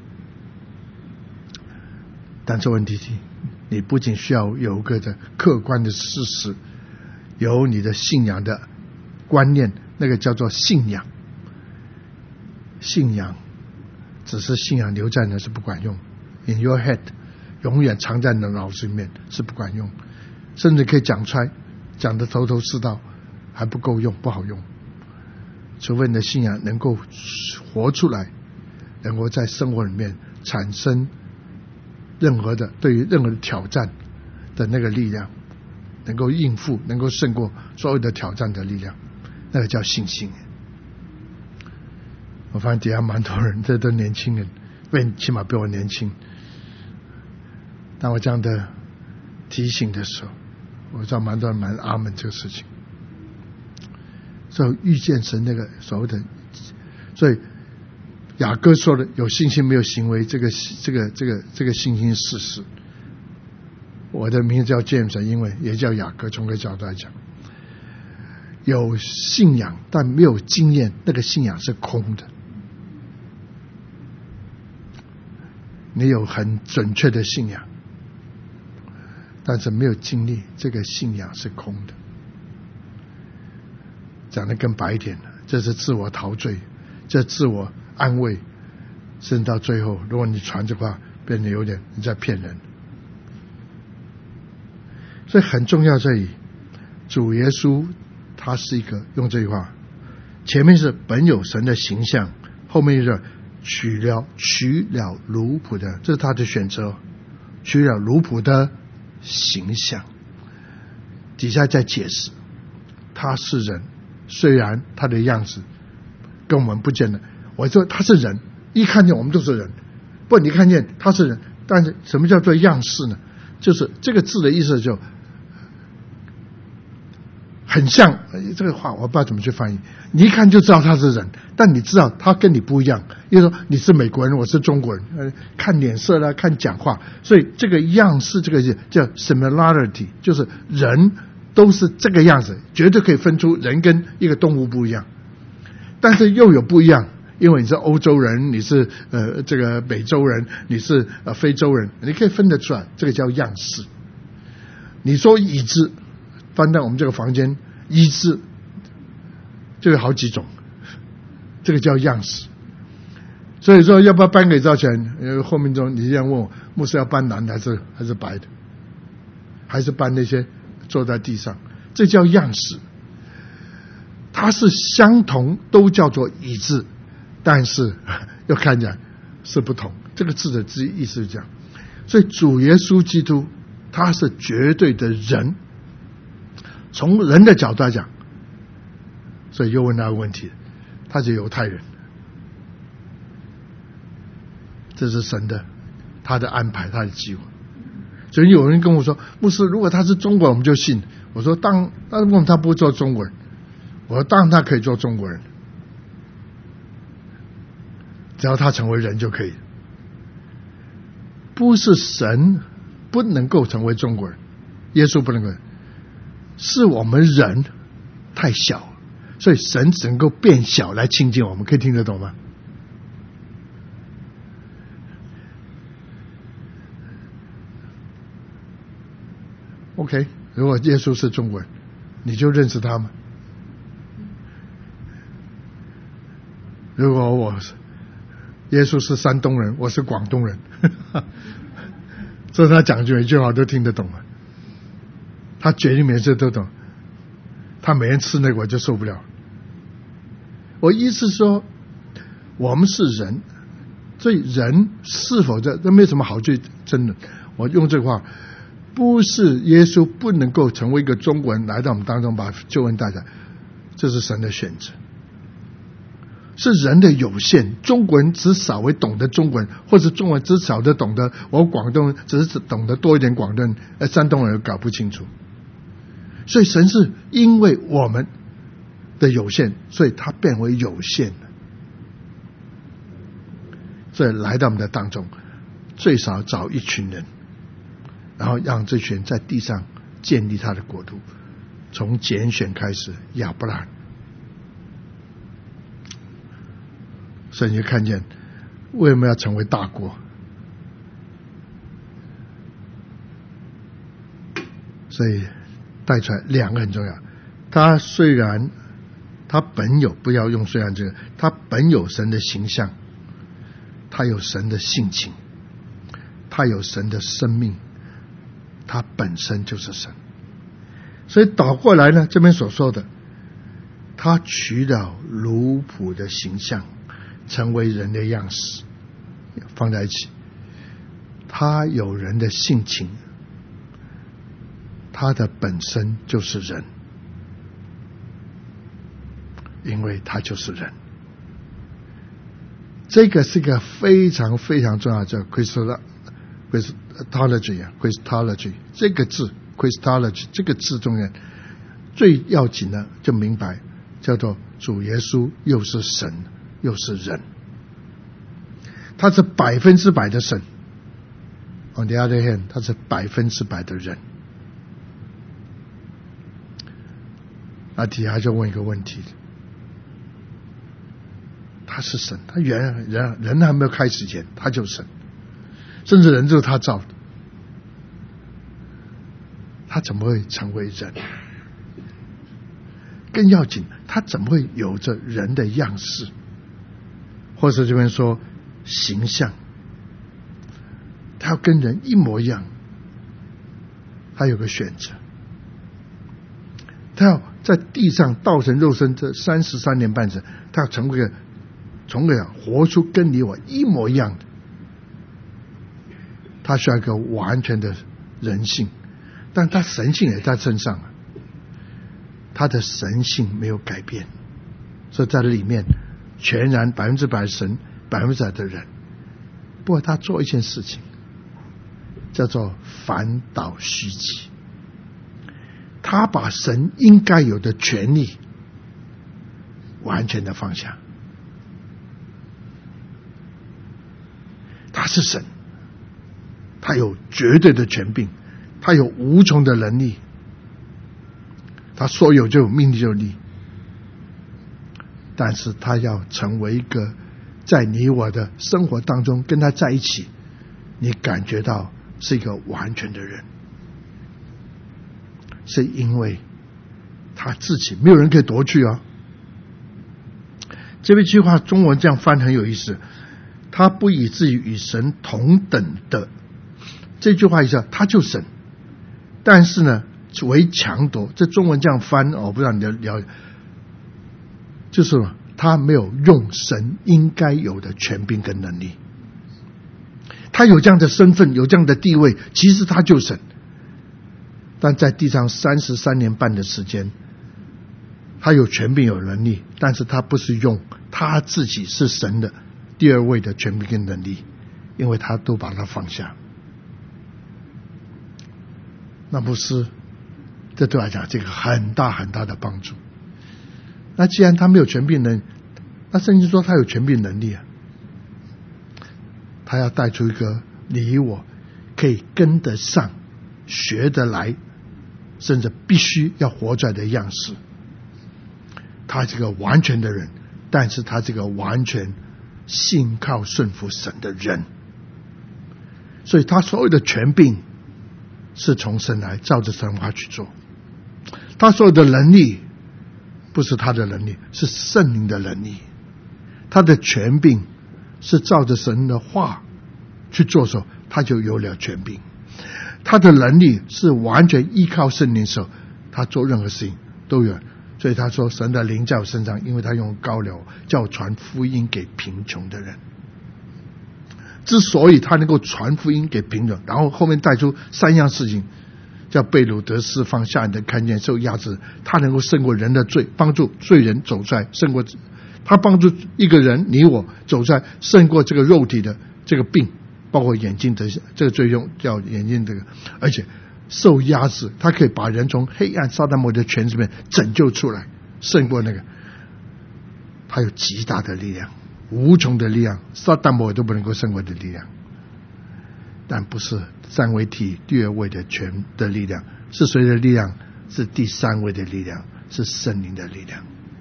但是问题是，你不仅需要有个的客观的事实，有你的信仰的观念，那个叫做信仰。信仰只是信仰留在那是不管用 ，in your head 永远藏在你的脑子里面是不管用，甚至可以讲出来，讲得头头是道，还不够用，不好用。除非你的信仰能够活出来，能够在生活里面产生任何的对于任何的挑战的那个力量，能够应付，能够胜过所有的挑战的力量，那个叫信心。我发现底下蛮多人，这都年轻人，为起码比我年轻。当我这样的提醒的时候，我知道蛮多人蛮阿门这个事情。所以遇见神那个所谓的，所以雅各说的有信心没有行为，这个这个这个这个信心事实。我的名字叫 James， 因为也叫雅各，从个角度来讲，有信仰但没有经验，那个信仰是空的。你有很准确的信仰，但是没有经历，这个信仰是空的。讲得更白一点，这是自我陶醉，这自我安慰，甚至到最后，如果你传这话，变得有点你在骗人。所以很重要在于主耶稣，他是一个用这句话，前面是本有神的形象，后面是取了取了奴仆的，这是他的选择，取了奴仆的形象。底下在解释，他是人，虽然他的样子跟我们不见得，我说他是人，一看见我们都是人，不，你看见他是人，但是什么叫做样式呢？就是这个字的意思就很像，这个话我不知道怎么去翻译，你一看就知道他是人，但你知道他跟你不一样，因为说你是美国人，我是中国人，呃，看脸色啦，看讲话，所以这个样式，这个叫 similarity， 就是人都是这个样子，绝对可以分出人跟一个动物不一样，但是又有不一样，因为你是欧洲人，你是呃这个美洲人，你是呃非洲人，你可以分得出来，这个叫样式。你说椅子放在我们这个房间，椅子就有好几种，这个叫样式。所以说要不要搬给赵全？呃，后面中你这样问我，牧师要搬蓝的还是还是白的，还是搬那些坐在地上？这叫样式。它是相同，都叫做椅子，但是又看起来是不同。这个字的意思是这样。所以主耶稣基督他是绝对的人，从人的角度来讲，所以又问那个问题，他是犹太人，这是神的他的安排，他的计划。所以有人跟我说，牧师，如果他是中国人我们就信。我说当但是为什么他不会做中国人？我说当然他可以做中国人，只要他成为人就可以。不是神不能够成为中国人，耶稣不能够，是我们人太小，所以神只能够变小来亲近我们，可以听得懂吗？OK， 如果耶稣是中国人，你就认识他吗？如果我是耶稣是山东人，我是广东人，所以他讲句一句话都听得懂了，他嘴里面这都懂，他每天吃那个我就受不了。我意思说，我们是人，所以人是否这这没有什么好去争论。我用这话，不是耶稣不能够成为一个中国人来到我们当中把救恩带来，这是神的选择。是人的有限，中国人只稍微懂得中国人，或者中文只少的懂得，我广东人只是懂得多一点广东人，呃，山东人搞不清楚。所以神是因为我们的有限，所以他变为有限的，所以来到我们的当中，最少找一群人，然后让这群人在地上建立他的国度，从拣选开始，亚伯拉罕。所以你就看见为什么要成为大国。所以带出来两个很重要，他虽然他本有，不要用虽然这个，他本有神的形象，他有神的性情，他有神的生命，他本身就是神。所以倒过来呢，这边所说的，他取了奴仆的形象，成为人的样式，放在一起，他有人的性情，他的本身就是人，因为他就是人。这个是一个非常非常重要的 Christology Christology 这个字 Christology 这个字中间最要紧的就明白，叫做主耶稣又是神又是人，他是百分之百的神， on the other hand 他是百分之百的人。那底下就问一个问题，他是神，他原人人还没有开始前他就是神，甚至人就是他造的，他怎么会成为人？更要紧，他怎么会有着人的样式，或者这边说形象？他要跟人一模一样，他有个选择，他要在地上道成肉身这三十三年半时，他要成为个从个活出跟你我一模一样的，他需要一个完全的人性，但他神性也在身上，他的神性没有改变，所以在里面全然百分之百神，百分之百的人。不过他做一件事情，叫做反倒虚己，他把神应该有的权利完全的放下。他是神，他有绝对的权柄，他有无穷的能力，他说有就有，命立就立。但是他要成为一个在你我的生活当中跟他在一起，你感觉到是一个完全的人，是因为他自己没有人可以夺去啊。这句话中文这样翻很有意思，他不以自己与神同等的，这句话意思他就神，但是呢为强夺，这中文这样翻我不知道你了解，就是他没有用神应该有的权柄跟能力，他有这样的身份，有这样的地位，其实他就神，但在地上三十三年半的时间，他有权柄有能力，但是他不是用他自己是神的第二位的权柄跟能力，因为他都把它放下。那不是，这对我来讲这个很大很大的帮助。那既然他没有权柄能力，那圣经说他有权柄能力啊，他要带出一个你我可以跟得上学得来，甚至必须要活出来的样式。他是个完全的人，但是他这个完全信靠顺服神的人，所以他所有的权柄是从神来，照着神话去做。他所有的能力不是他的能力，是圣灵的能力。他的权柄是照着神的话去做的时候，他就有了权柄。他的能力是完全依靠圣灵的时候，他做任何事情都有。所以他说神的灵在我身上，因为他用膏了叫我传福音给贫穷的人。之所以他能够传福音给贫穷，然后后面带出三样事情，叫被掳得释放，下人的看见，受压制，他能够胜过人的罪，帮助罪人走出来，胜过他帮助一个人你我走出来，胜过这个肉体的这个病，包括眼睛的这个罪用叫眼睛这个，而且受压制，他可以把人从黑暗撒旦魔的权势里面拯救出来，胜过那个，他有极大的力量，无穷的力量，撒旦魔都不能够胜过的力量。但不是三位体第二位的权的力量， 是谁的力量？是第三位的力量，是圣灵的力量。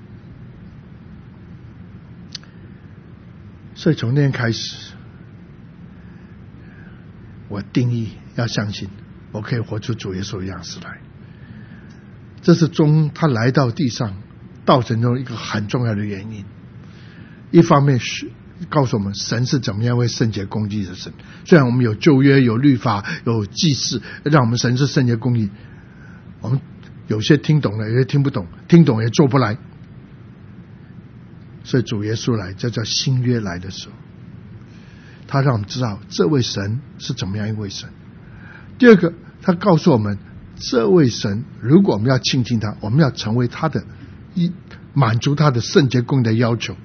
所以从那天开始，我定义要相信我可以活出主耶稣的样式来。这是中他来到地上道成中一个很重要的原因。一方面是告诉我们神是怎么样为圣洁公义的神，虽然我们有旧约有律法有祭祀，让我们神是圣洁公义，我们有些听懂了有些听不懂，听懂也做不来。所以主耶稣来，这叫新约来的时候，他让我们知道这位神是怎么样一位神。第二个，他告诉我们这位神如果我们要亲近他，我们要成为他的一满足他的圣洁公义的要求。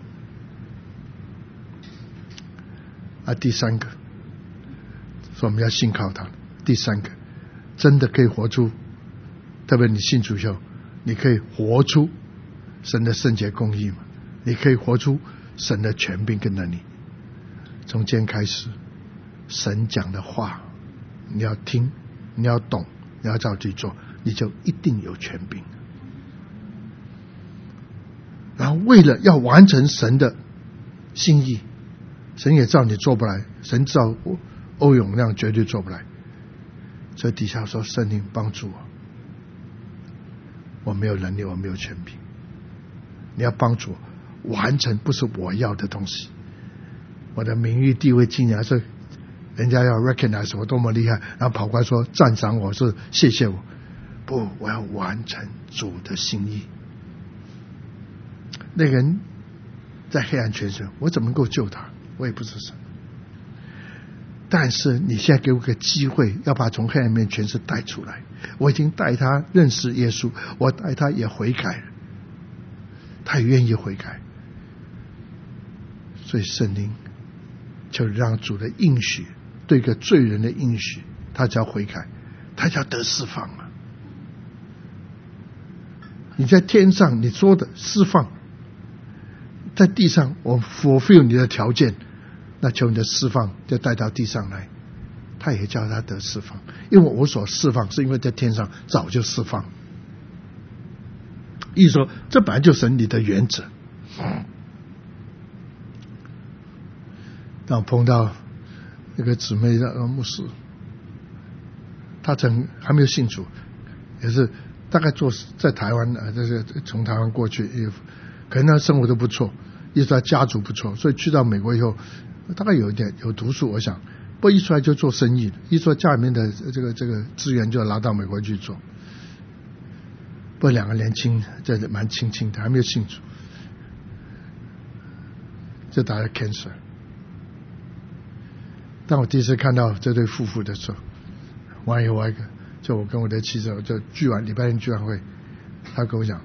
啊，第三个，所以我们要信靠他。第三个，真的可以活出，特别你信主以后，你可以活出神的圣洁公义嘛？你可以活出神的权柄跟能力。从今天开始，神讲的话你要听，你要懂，你要照去做，你就一定有权柄。然后为了要完成神的心意，神也知道你做不来，神知道欧永亮绝对做不来，所以底下说圣灵帮助我，我没有能力，我没有权柄，你要帮助我完成不是我要的东西。我的名誉地位敬仰是人家要 recognize 我多么厉害，然后跑过来说赞赏我，是谢谢我，不，我要完成主的心意。那个人在黑暗权势，我怎么能够救他？我也不是神。但是你现在给我个机会，要把从黑暗面权势带出来。我已经带他认识耶稣，我带他也悔改了，他也愿意悔改。所以圣灵就让主的应许，对一个罪人的应许，他只要悔改，他就要得释放了。你在天上你说的释放，在地上我 fulfill 你的条件，那求你的释放就带到地上来，他也叫他得释放。因为我所释放是因为在天上早就释放，意思说这本来就是你的原则。当我碰到那个姊妹的牧师，他曾还没有信主，也是大概做在台湾啊，这是从台湾过去，可能他生活都不错，意思他家族不错，所以去到美国以后，大概有一点有读书，我想，不过一出来就做生意，一说家里面的这个这个资源就拿到美国去做。不过两个年轻，这蛮轻轻的，还没有信主，就打了 cancer。当我第一次看到这对夫妇的时候，完以后我就我跟我的妻子就聚完礼拜天聚完会，他跟我讲，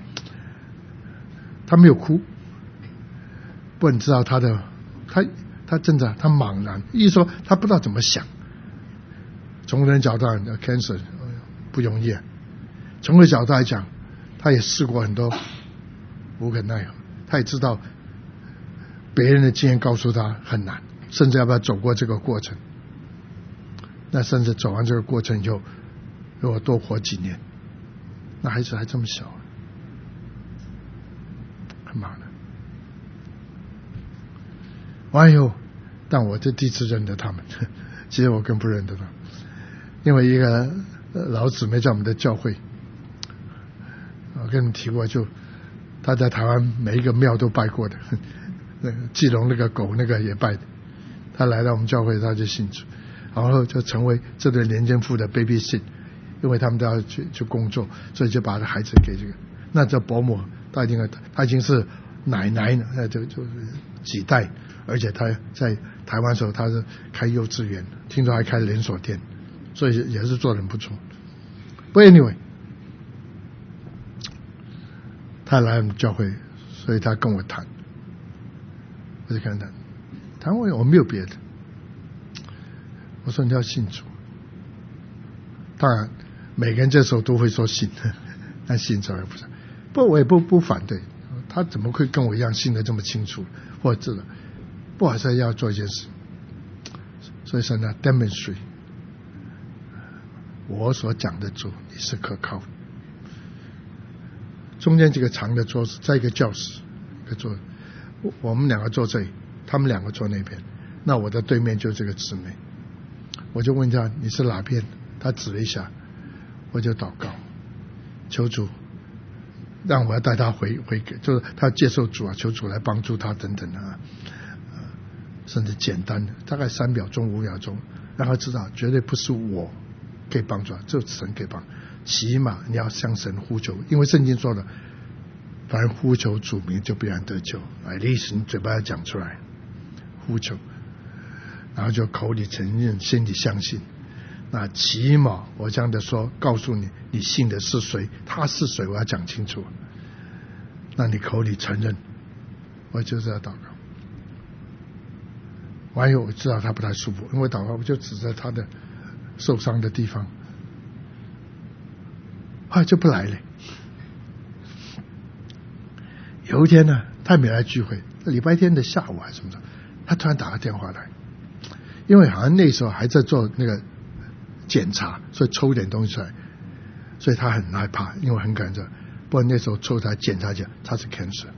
他没有哭，不过你知道他的他他真的他茫然，意思说他不知道怎么想。从人角度来讲 cancer 不容易，从个角度来讲，他也试过很多，无可奈何。他也知道别人的经验告诉他很难，甚至要不要走过这个过程。那甚至走完这个过程以后，如果多活几年，那孩子还这么小，很麻烦。完以后，但我这第一次认得他们，其实我更不认得他们，因为一个老姊妹在我们的教会，我跟你们提过，就他在台湾每一个庙都拜过的，基隆那个狗那个也拜的，他来到我们教会他就信主，然后就成为这对年轻夫的 baby sit， 因为他们都要去去工作，所以就把孩子给这个，那这伯母他已经他已经是奶奶了，那就就是几代，而且他在台湾的时候他是开幼稚园，听说还开连锁店，所以也是做得很不错。不 anyway， 他来我们教会，所以他跟我谈，我就跟他谈，谈我我没有别的，我说你要信主，当然每个人这时候都会说信，但信主而不是，不过我也不不反对，他怎么会跟我一样信得这么清楚，或者知道，不还是要做一件事，所以说呢 demonstrate 我所讲的主你是可靠的。中间这个长的桌子在一个教室，一个桌子，我们两个坐这里，他们两个坐那边，那我的对面就这个姊妹，我就问他你是哪边，他指了一下，我就祷告，求主让我要带他回回给，就是他接受主啊，求主来帮助他等等啊，甚至简单的大概三秒钟五秒钟，让他知道绝对不是我可以帮助他，只有神可以帮，起码你要向神呼求，因为圣经说了，凡呼求主名就必然得救，哎，意思你嘴巴要讲出来，呼求，然后就口里承认，心里相信。那起码我这样的说，告诉你你信的是谁，他是谁，我要讲清楚。那你口里承认，我就是要祷告。还有我知道他不太舒服，因为祷告我就指着他的受伤的地方，后来就不来了。有一天呢，他没来聚会，礼拜天的下午还是什么的，他突然打个电话来，因为好像那时候还在做那个检查，所以抽一点东西出来，所以他很害怕，因为很感热。不然那时候抽出来检查讲他是 cancer，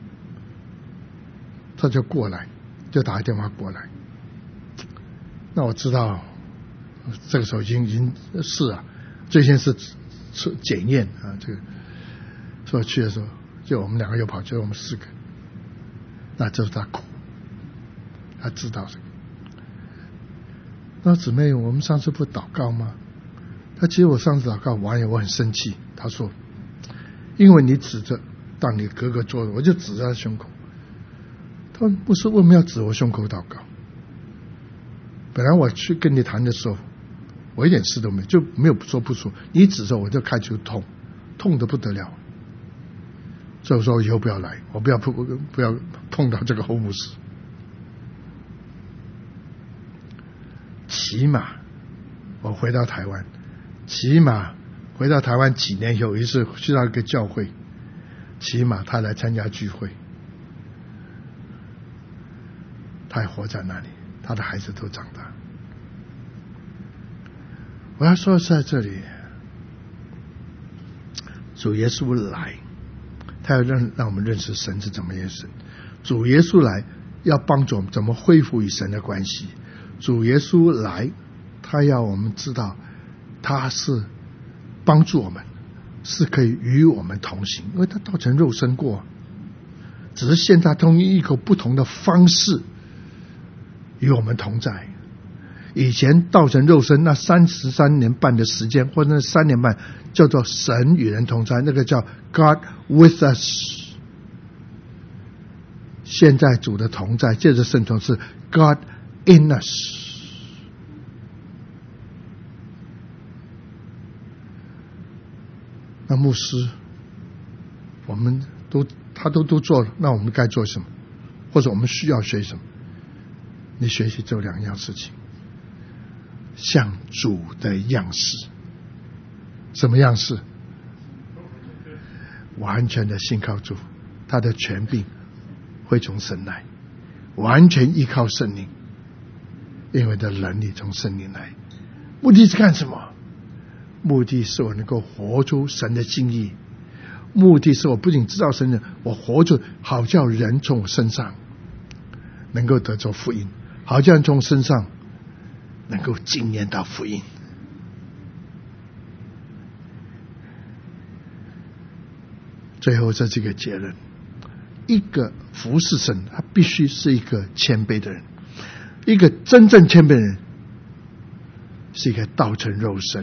他就过来，就打个电话过来。那我知道这个时候已经已经是啊，最先是检验啊，这个所以去的时候，就我们两个又跑去，我们四个，那就是他哭，他知道这个。那姊妹，我们上次不祷告吗？他其实我上次祷告完以后我很生气，他说因为你指着当你哥哥做的，我就指着他胸口。他说不是为什么要指我胸口祷告？本来我去跟你谈的时候，我一点事都没有，就没有说不说，你指着我就开始痛，痛得不得了。所以我说以后不要来，我不要不不要碰到这个侯牧师。起码我回到台湾，起码回到台湾几年以后，有一次去到一个教会，起码他来参加聚会，他还活在那里，他的孩子都长大。我要说的是在这里，主耶稣来，他要让让我们认识神是怎么样神。主耶稣来要帮助我们怎么恢复与神的关系。主耶稣来，他要我们知道他是帮助我们，是可以与我们同行，因为他道成肉身过，只是现在通过一个不同的方式与我们同在。以前道成肉身那三十三年半的时间，或者那三年半叫做神与人同在，那个叫 God with us。 现在主的同在借着圣同是 God in us。 那牧师我们都他都都做了，那我们该做什么，或者我们需要学什么？你学习这两样事情，像主的样式。什么样式？完全的信靠主，他的权柄会从神来，完全依靠圣灵，因为的能力从圣灵来。目的是干什么？目的是我能够活出神的心意，目的是我不仅知道神的，我活出好叫人从我身上能够得着福音，好叫人从身上能够经验到福音。最后这是一个结论，一个服侍神他必须是一个谦卑的人，一个真正谦卑的人是一个道成肉身，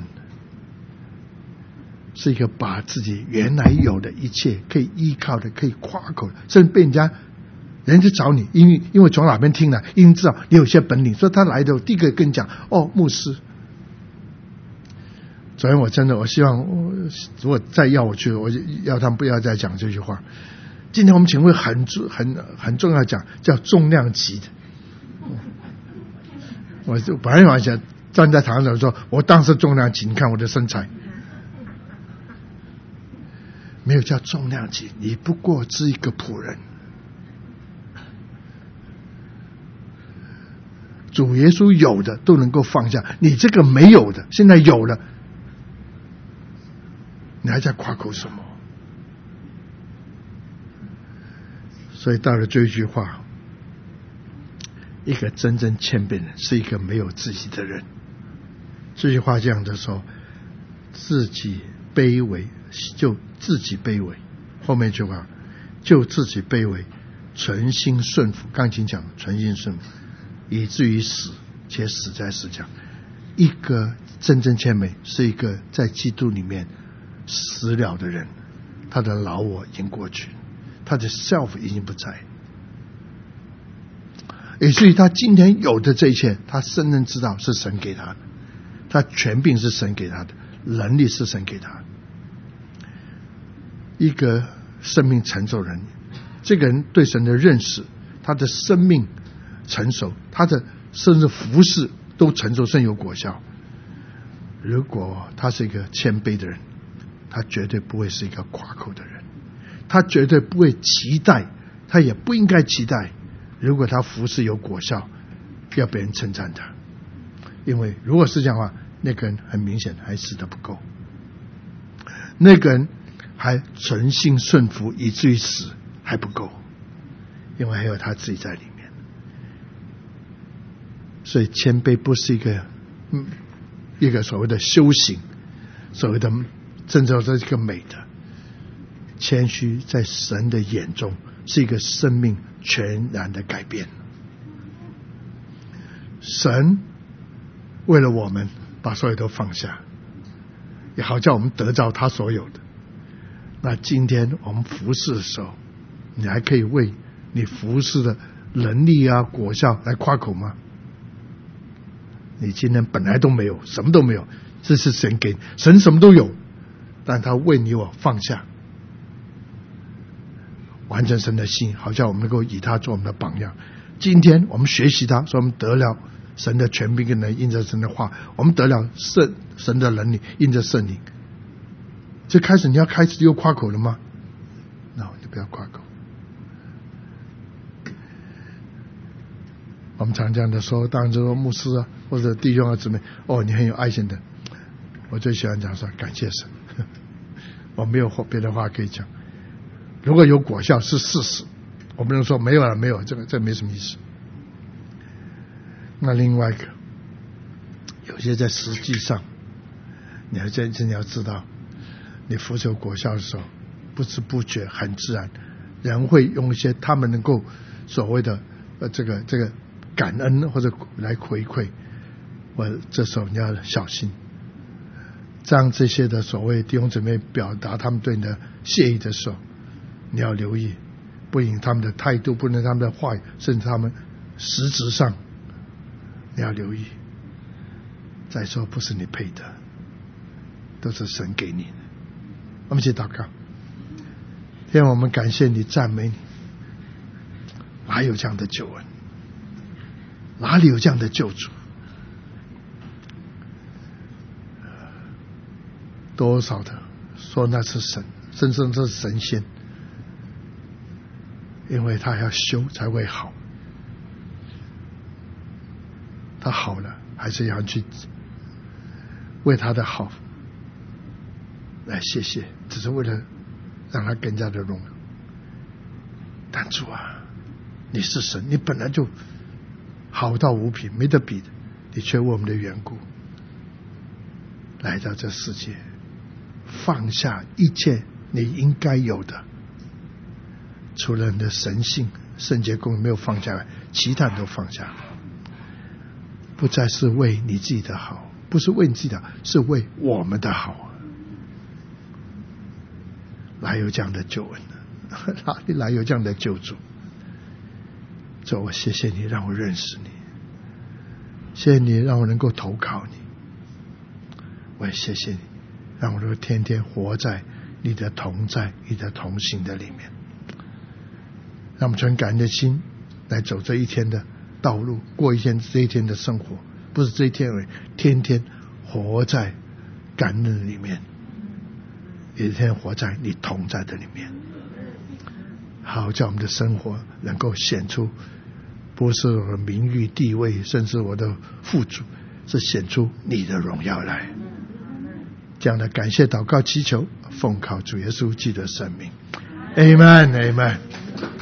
是一个把自己原来有的一切可以依靠的，可以夸口的，甚至被人家人家找你，因为因为从哪边听来，因为知道你有些本领，所以他来的第一个跟你讲，哦，牧师。昨天我真的我希望我如果再要我去，我要他们不要再讲这句话。今天我们请会很很很重要讲叫重量级的。我就本来想想站在台上的时候，我当时重量级，你看我的身材。没有叫重量级，你不过是一个仆人。主耶稣有的都能够放下，你这个没有的，现在有了， 你还在夸口什么？所以到了这一句话，一个真正谦卑人是一个没有自己的人。这句话这样的说，自己卑微就自己卑微，后面一句话就自己卑微，存心顺服，刚才讲存心顺服，以至于死，且死在十字架。一个真正谦卑是一个在基督里面死了的人，他的老我已经过去，他的 self 已经不在，以至于他今天有的这一切，他深深知道是神给他的，他权柄是神给他的，能力是神给他的。一个生命成熟人，这个人对神的认识，他的生命成熟，他的甚至服侍都成熟甚有果效。如果他是一个谦卑的人，他绝对不会是一个夸口的人，他绝对不会期待，他也不应该期待，如果他服侍有果效，要别人称赞他。因为如果是这样的话，那个人很明显还死得不够，那个人还存心顺服以至于死还不够，因为还有他自己在里面。所以谦卑不是一个嗯一个所谓的修行，所谓的真正的这个美的谦虚，在神的眼中是一个生命全然的改变。神为了我们把所有都放下，也好叫我们得着他所有的。那今天我们服侍的时候，你还可以为你服侍的能力啊果效来夸口吗？你今天本来都没有，什么都没有，这是神给，神什么都有，但他为你我放下，完成神的心，好像我们能够以他做我们的榜样。今天我们学习他，所以我们得了神的权柄跟能力，印着神的话，我们得了圣神的能力，印着圣灵。这开始你要开始又夸口了吗？ No， 你不要夸口。我们常这样的说，当然就说牧师啊，或者弟兄啊姊妹，哦，你很有爱心的。我最喜欢讲说感谢神，我没有别的话可以讲。如果有果效是事实，我不能说没有了，没有，这个这没什么意思。那另外一个，有些在实际上，你还真正要知道，你服侍果效的时候，不知不觉很自然，人会用一些他们能够所谓的呃这个这个感恩或者来回馈，我这时候你要小心，让这些的所谓弟兄姊妹表达他们对你的谢意的时候，你要留意，不因他们的态度，不能他们的话语，甚至他们实质上，你要留意。再说不是你配的，都是神给你的。我们一起祷告。天父，我们感谢你，赞美你。哪有这样的救恩？哪里有这样的救主？多少的说那是神，甚至这是神仙，因为他要修才会好，他好了还是要去为他的好来谢谢，只是为了让他更加的荣耀。但主啊，你是神，你本来就好到无比，没得比的，你却为我们的缘故来到这世界，放下一切你应该有的，除了你的神性圣洁公义没有放下来，其他都放下，不再是为你自己的好，不是为你自己的好，是为我们的好。哪有这样的救恩呢？哪里来有这样的救主？主，我谢谢你让我认识你，谢谢你让我能够投靠你，我也谢谢你让我能够天天活在你的同在你的同行的里面，让我们存感恩的心来走这一天的道路，过一天这一天的生活，不是这一天而已，天天活在感恩里面，一天活在你同在的里面，好叫我们的生活能够显出不是我的名誉地位甚至我的富足，是显出你的荣耀来。 这样的感谢祷告祈求，奉靠主耶稣基督的圣名 ，Amen，Amen。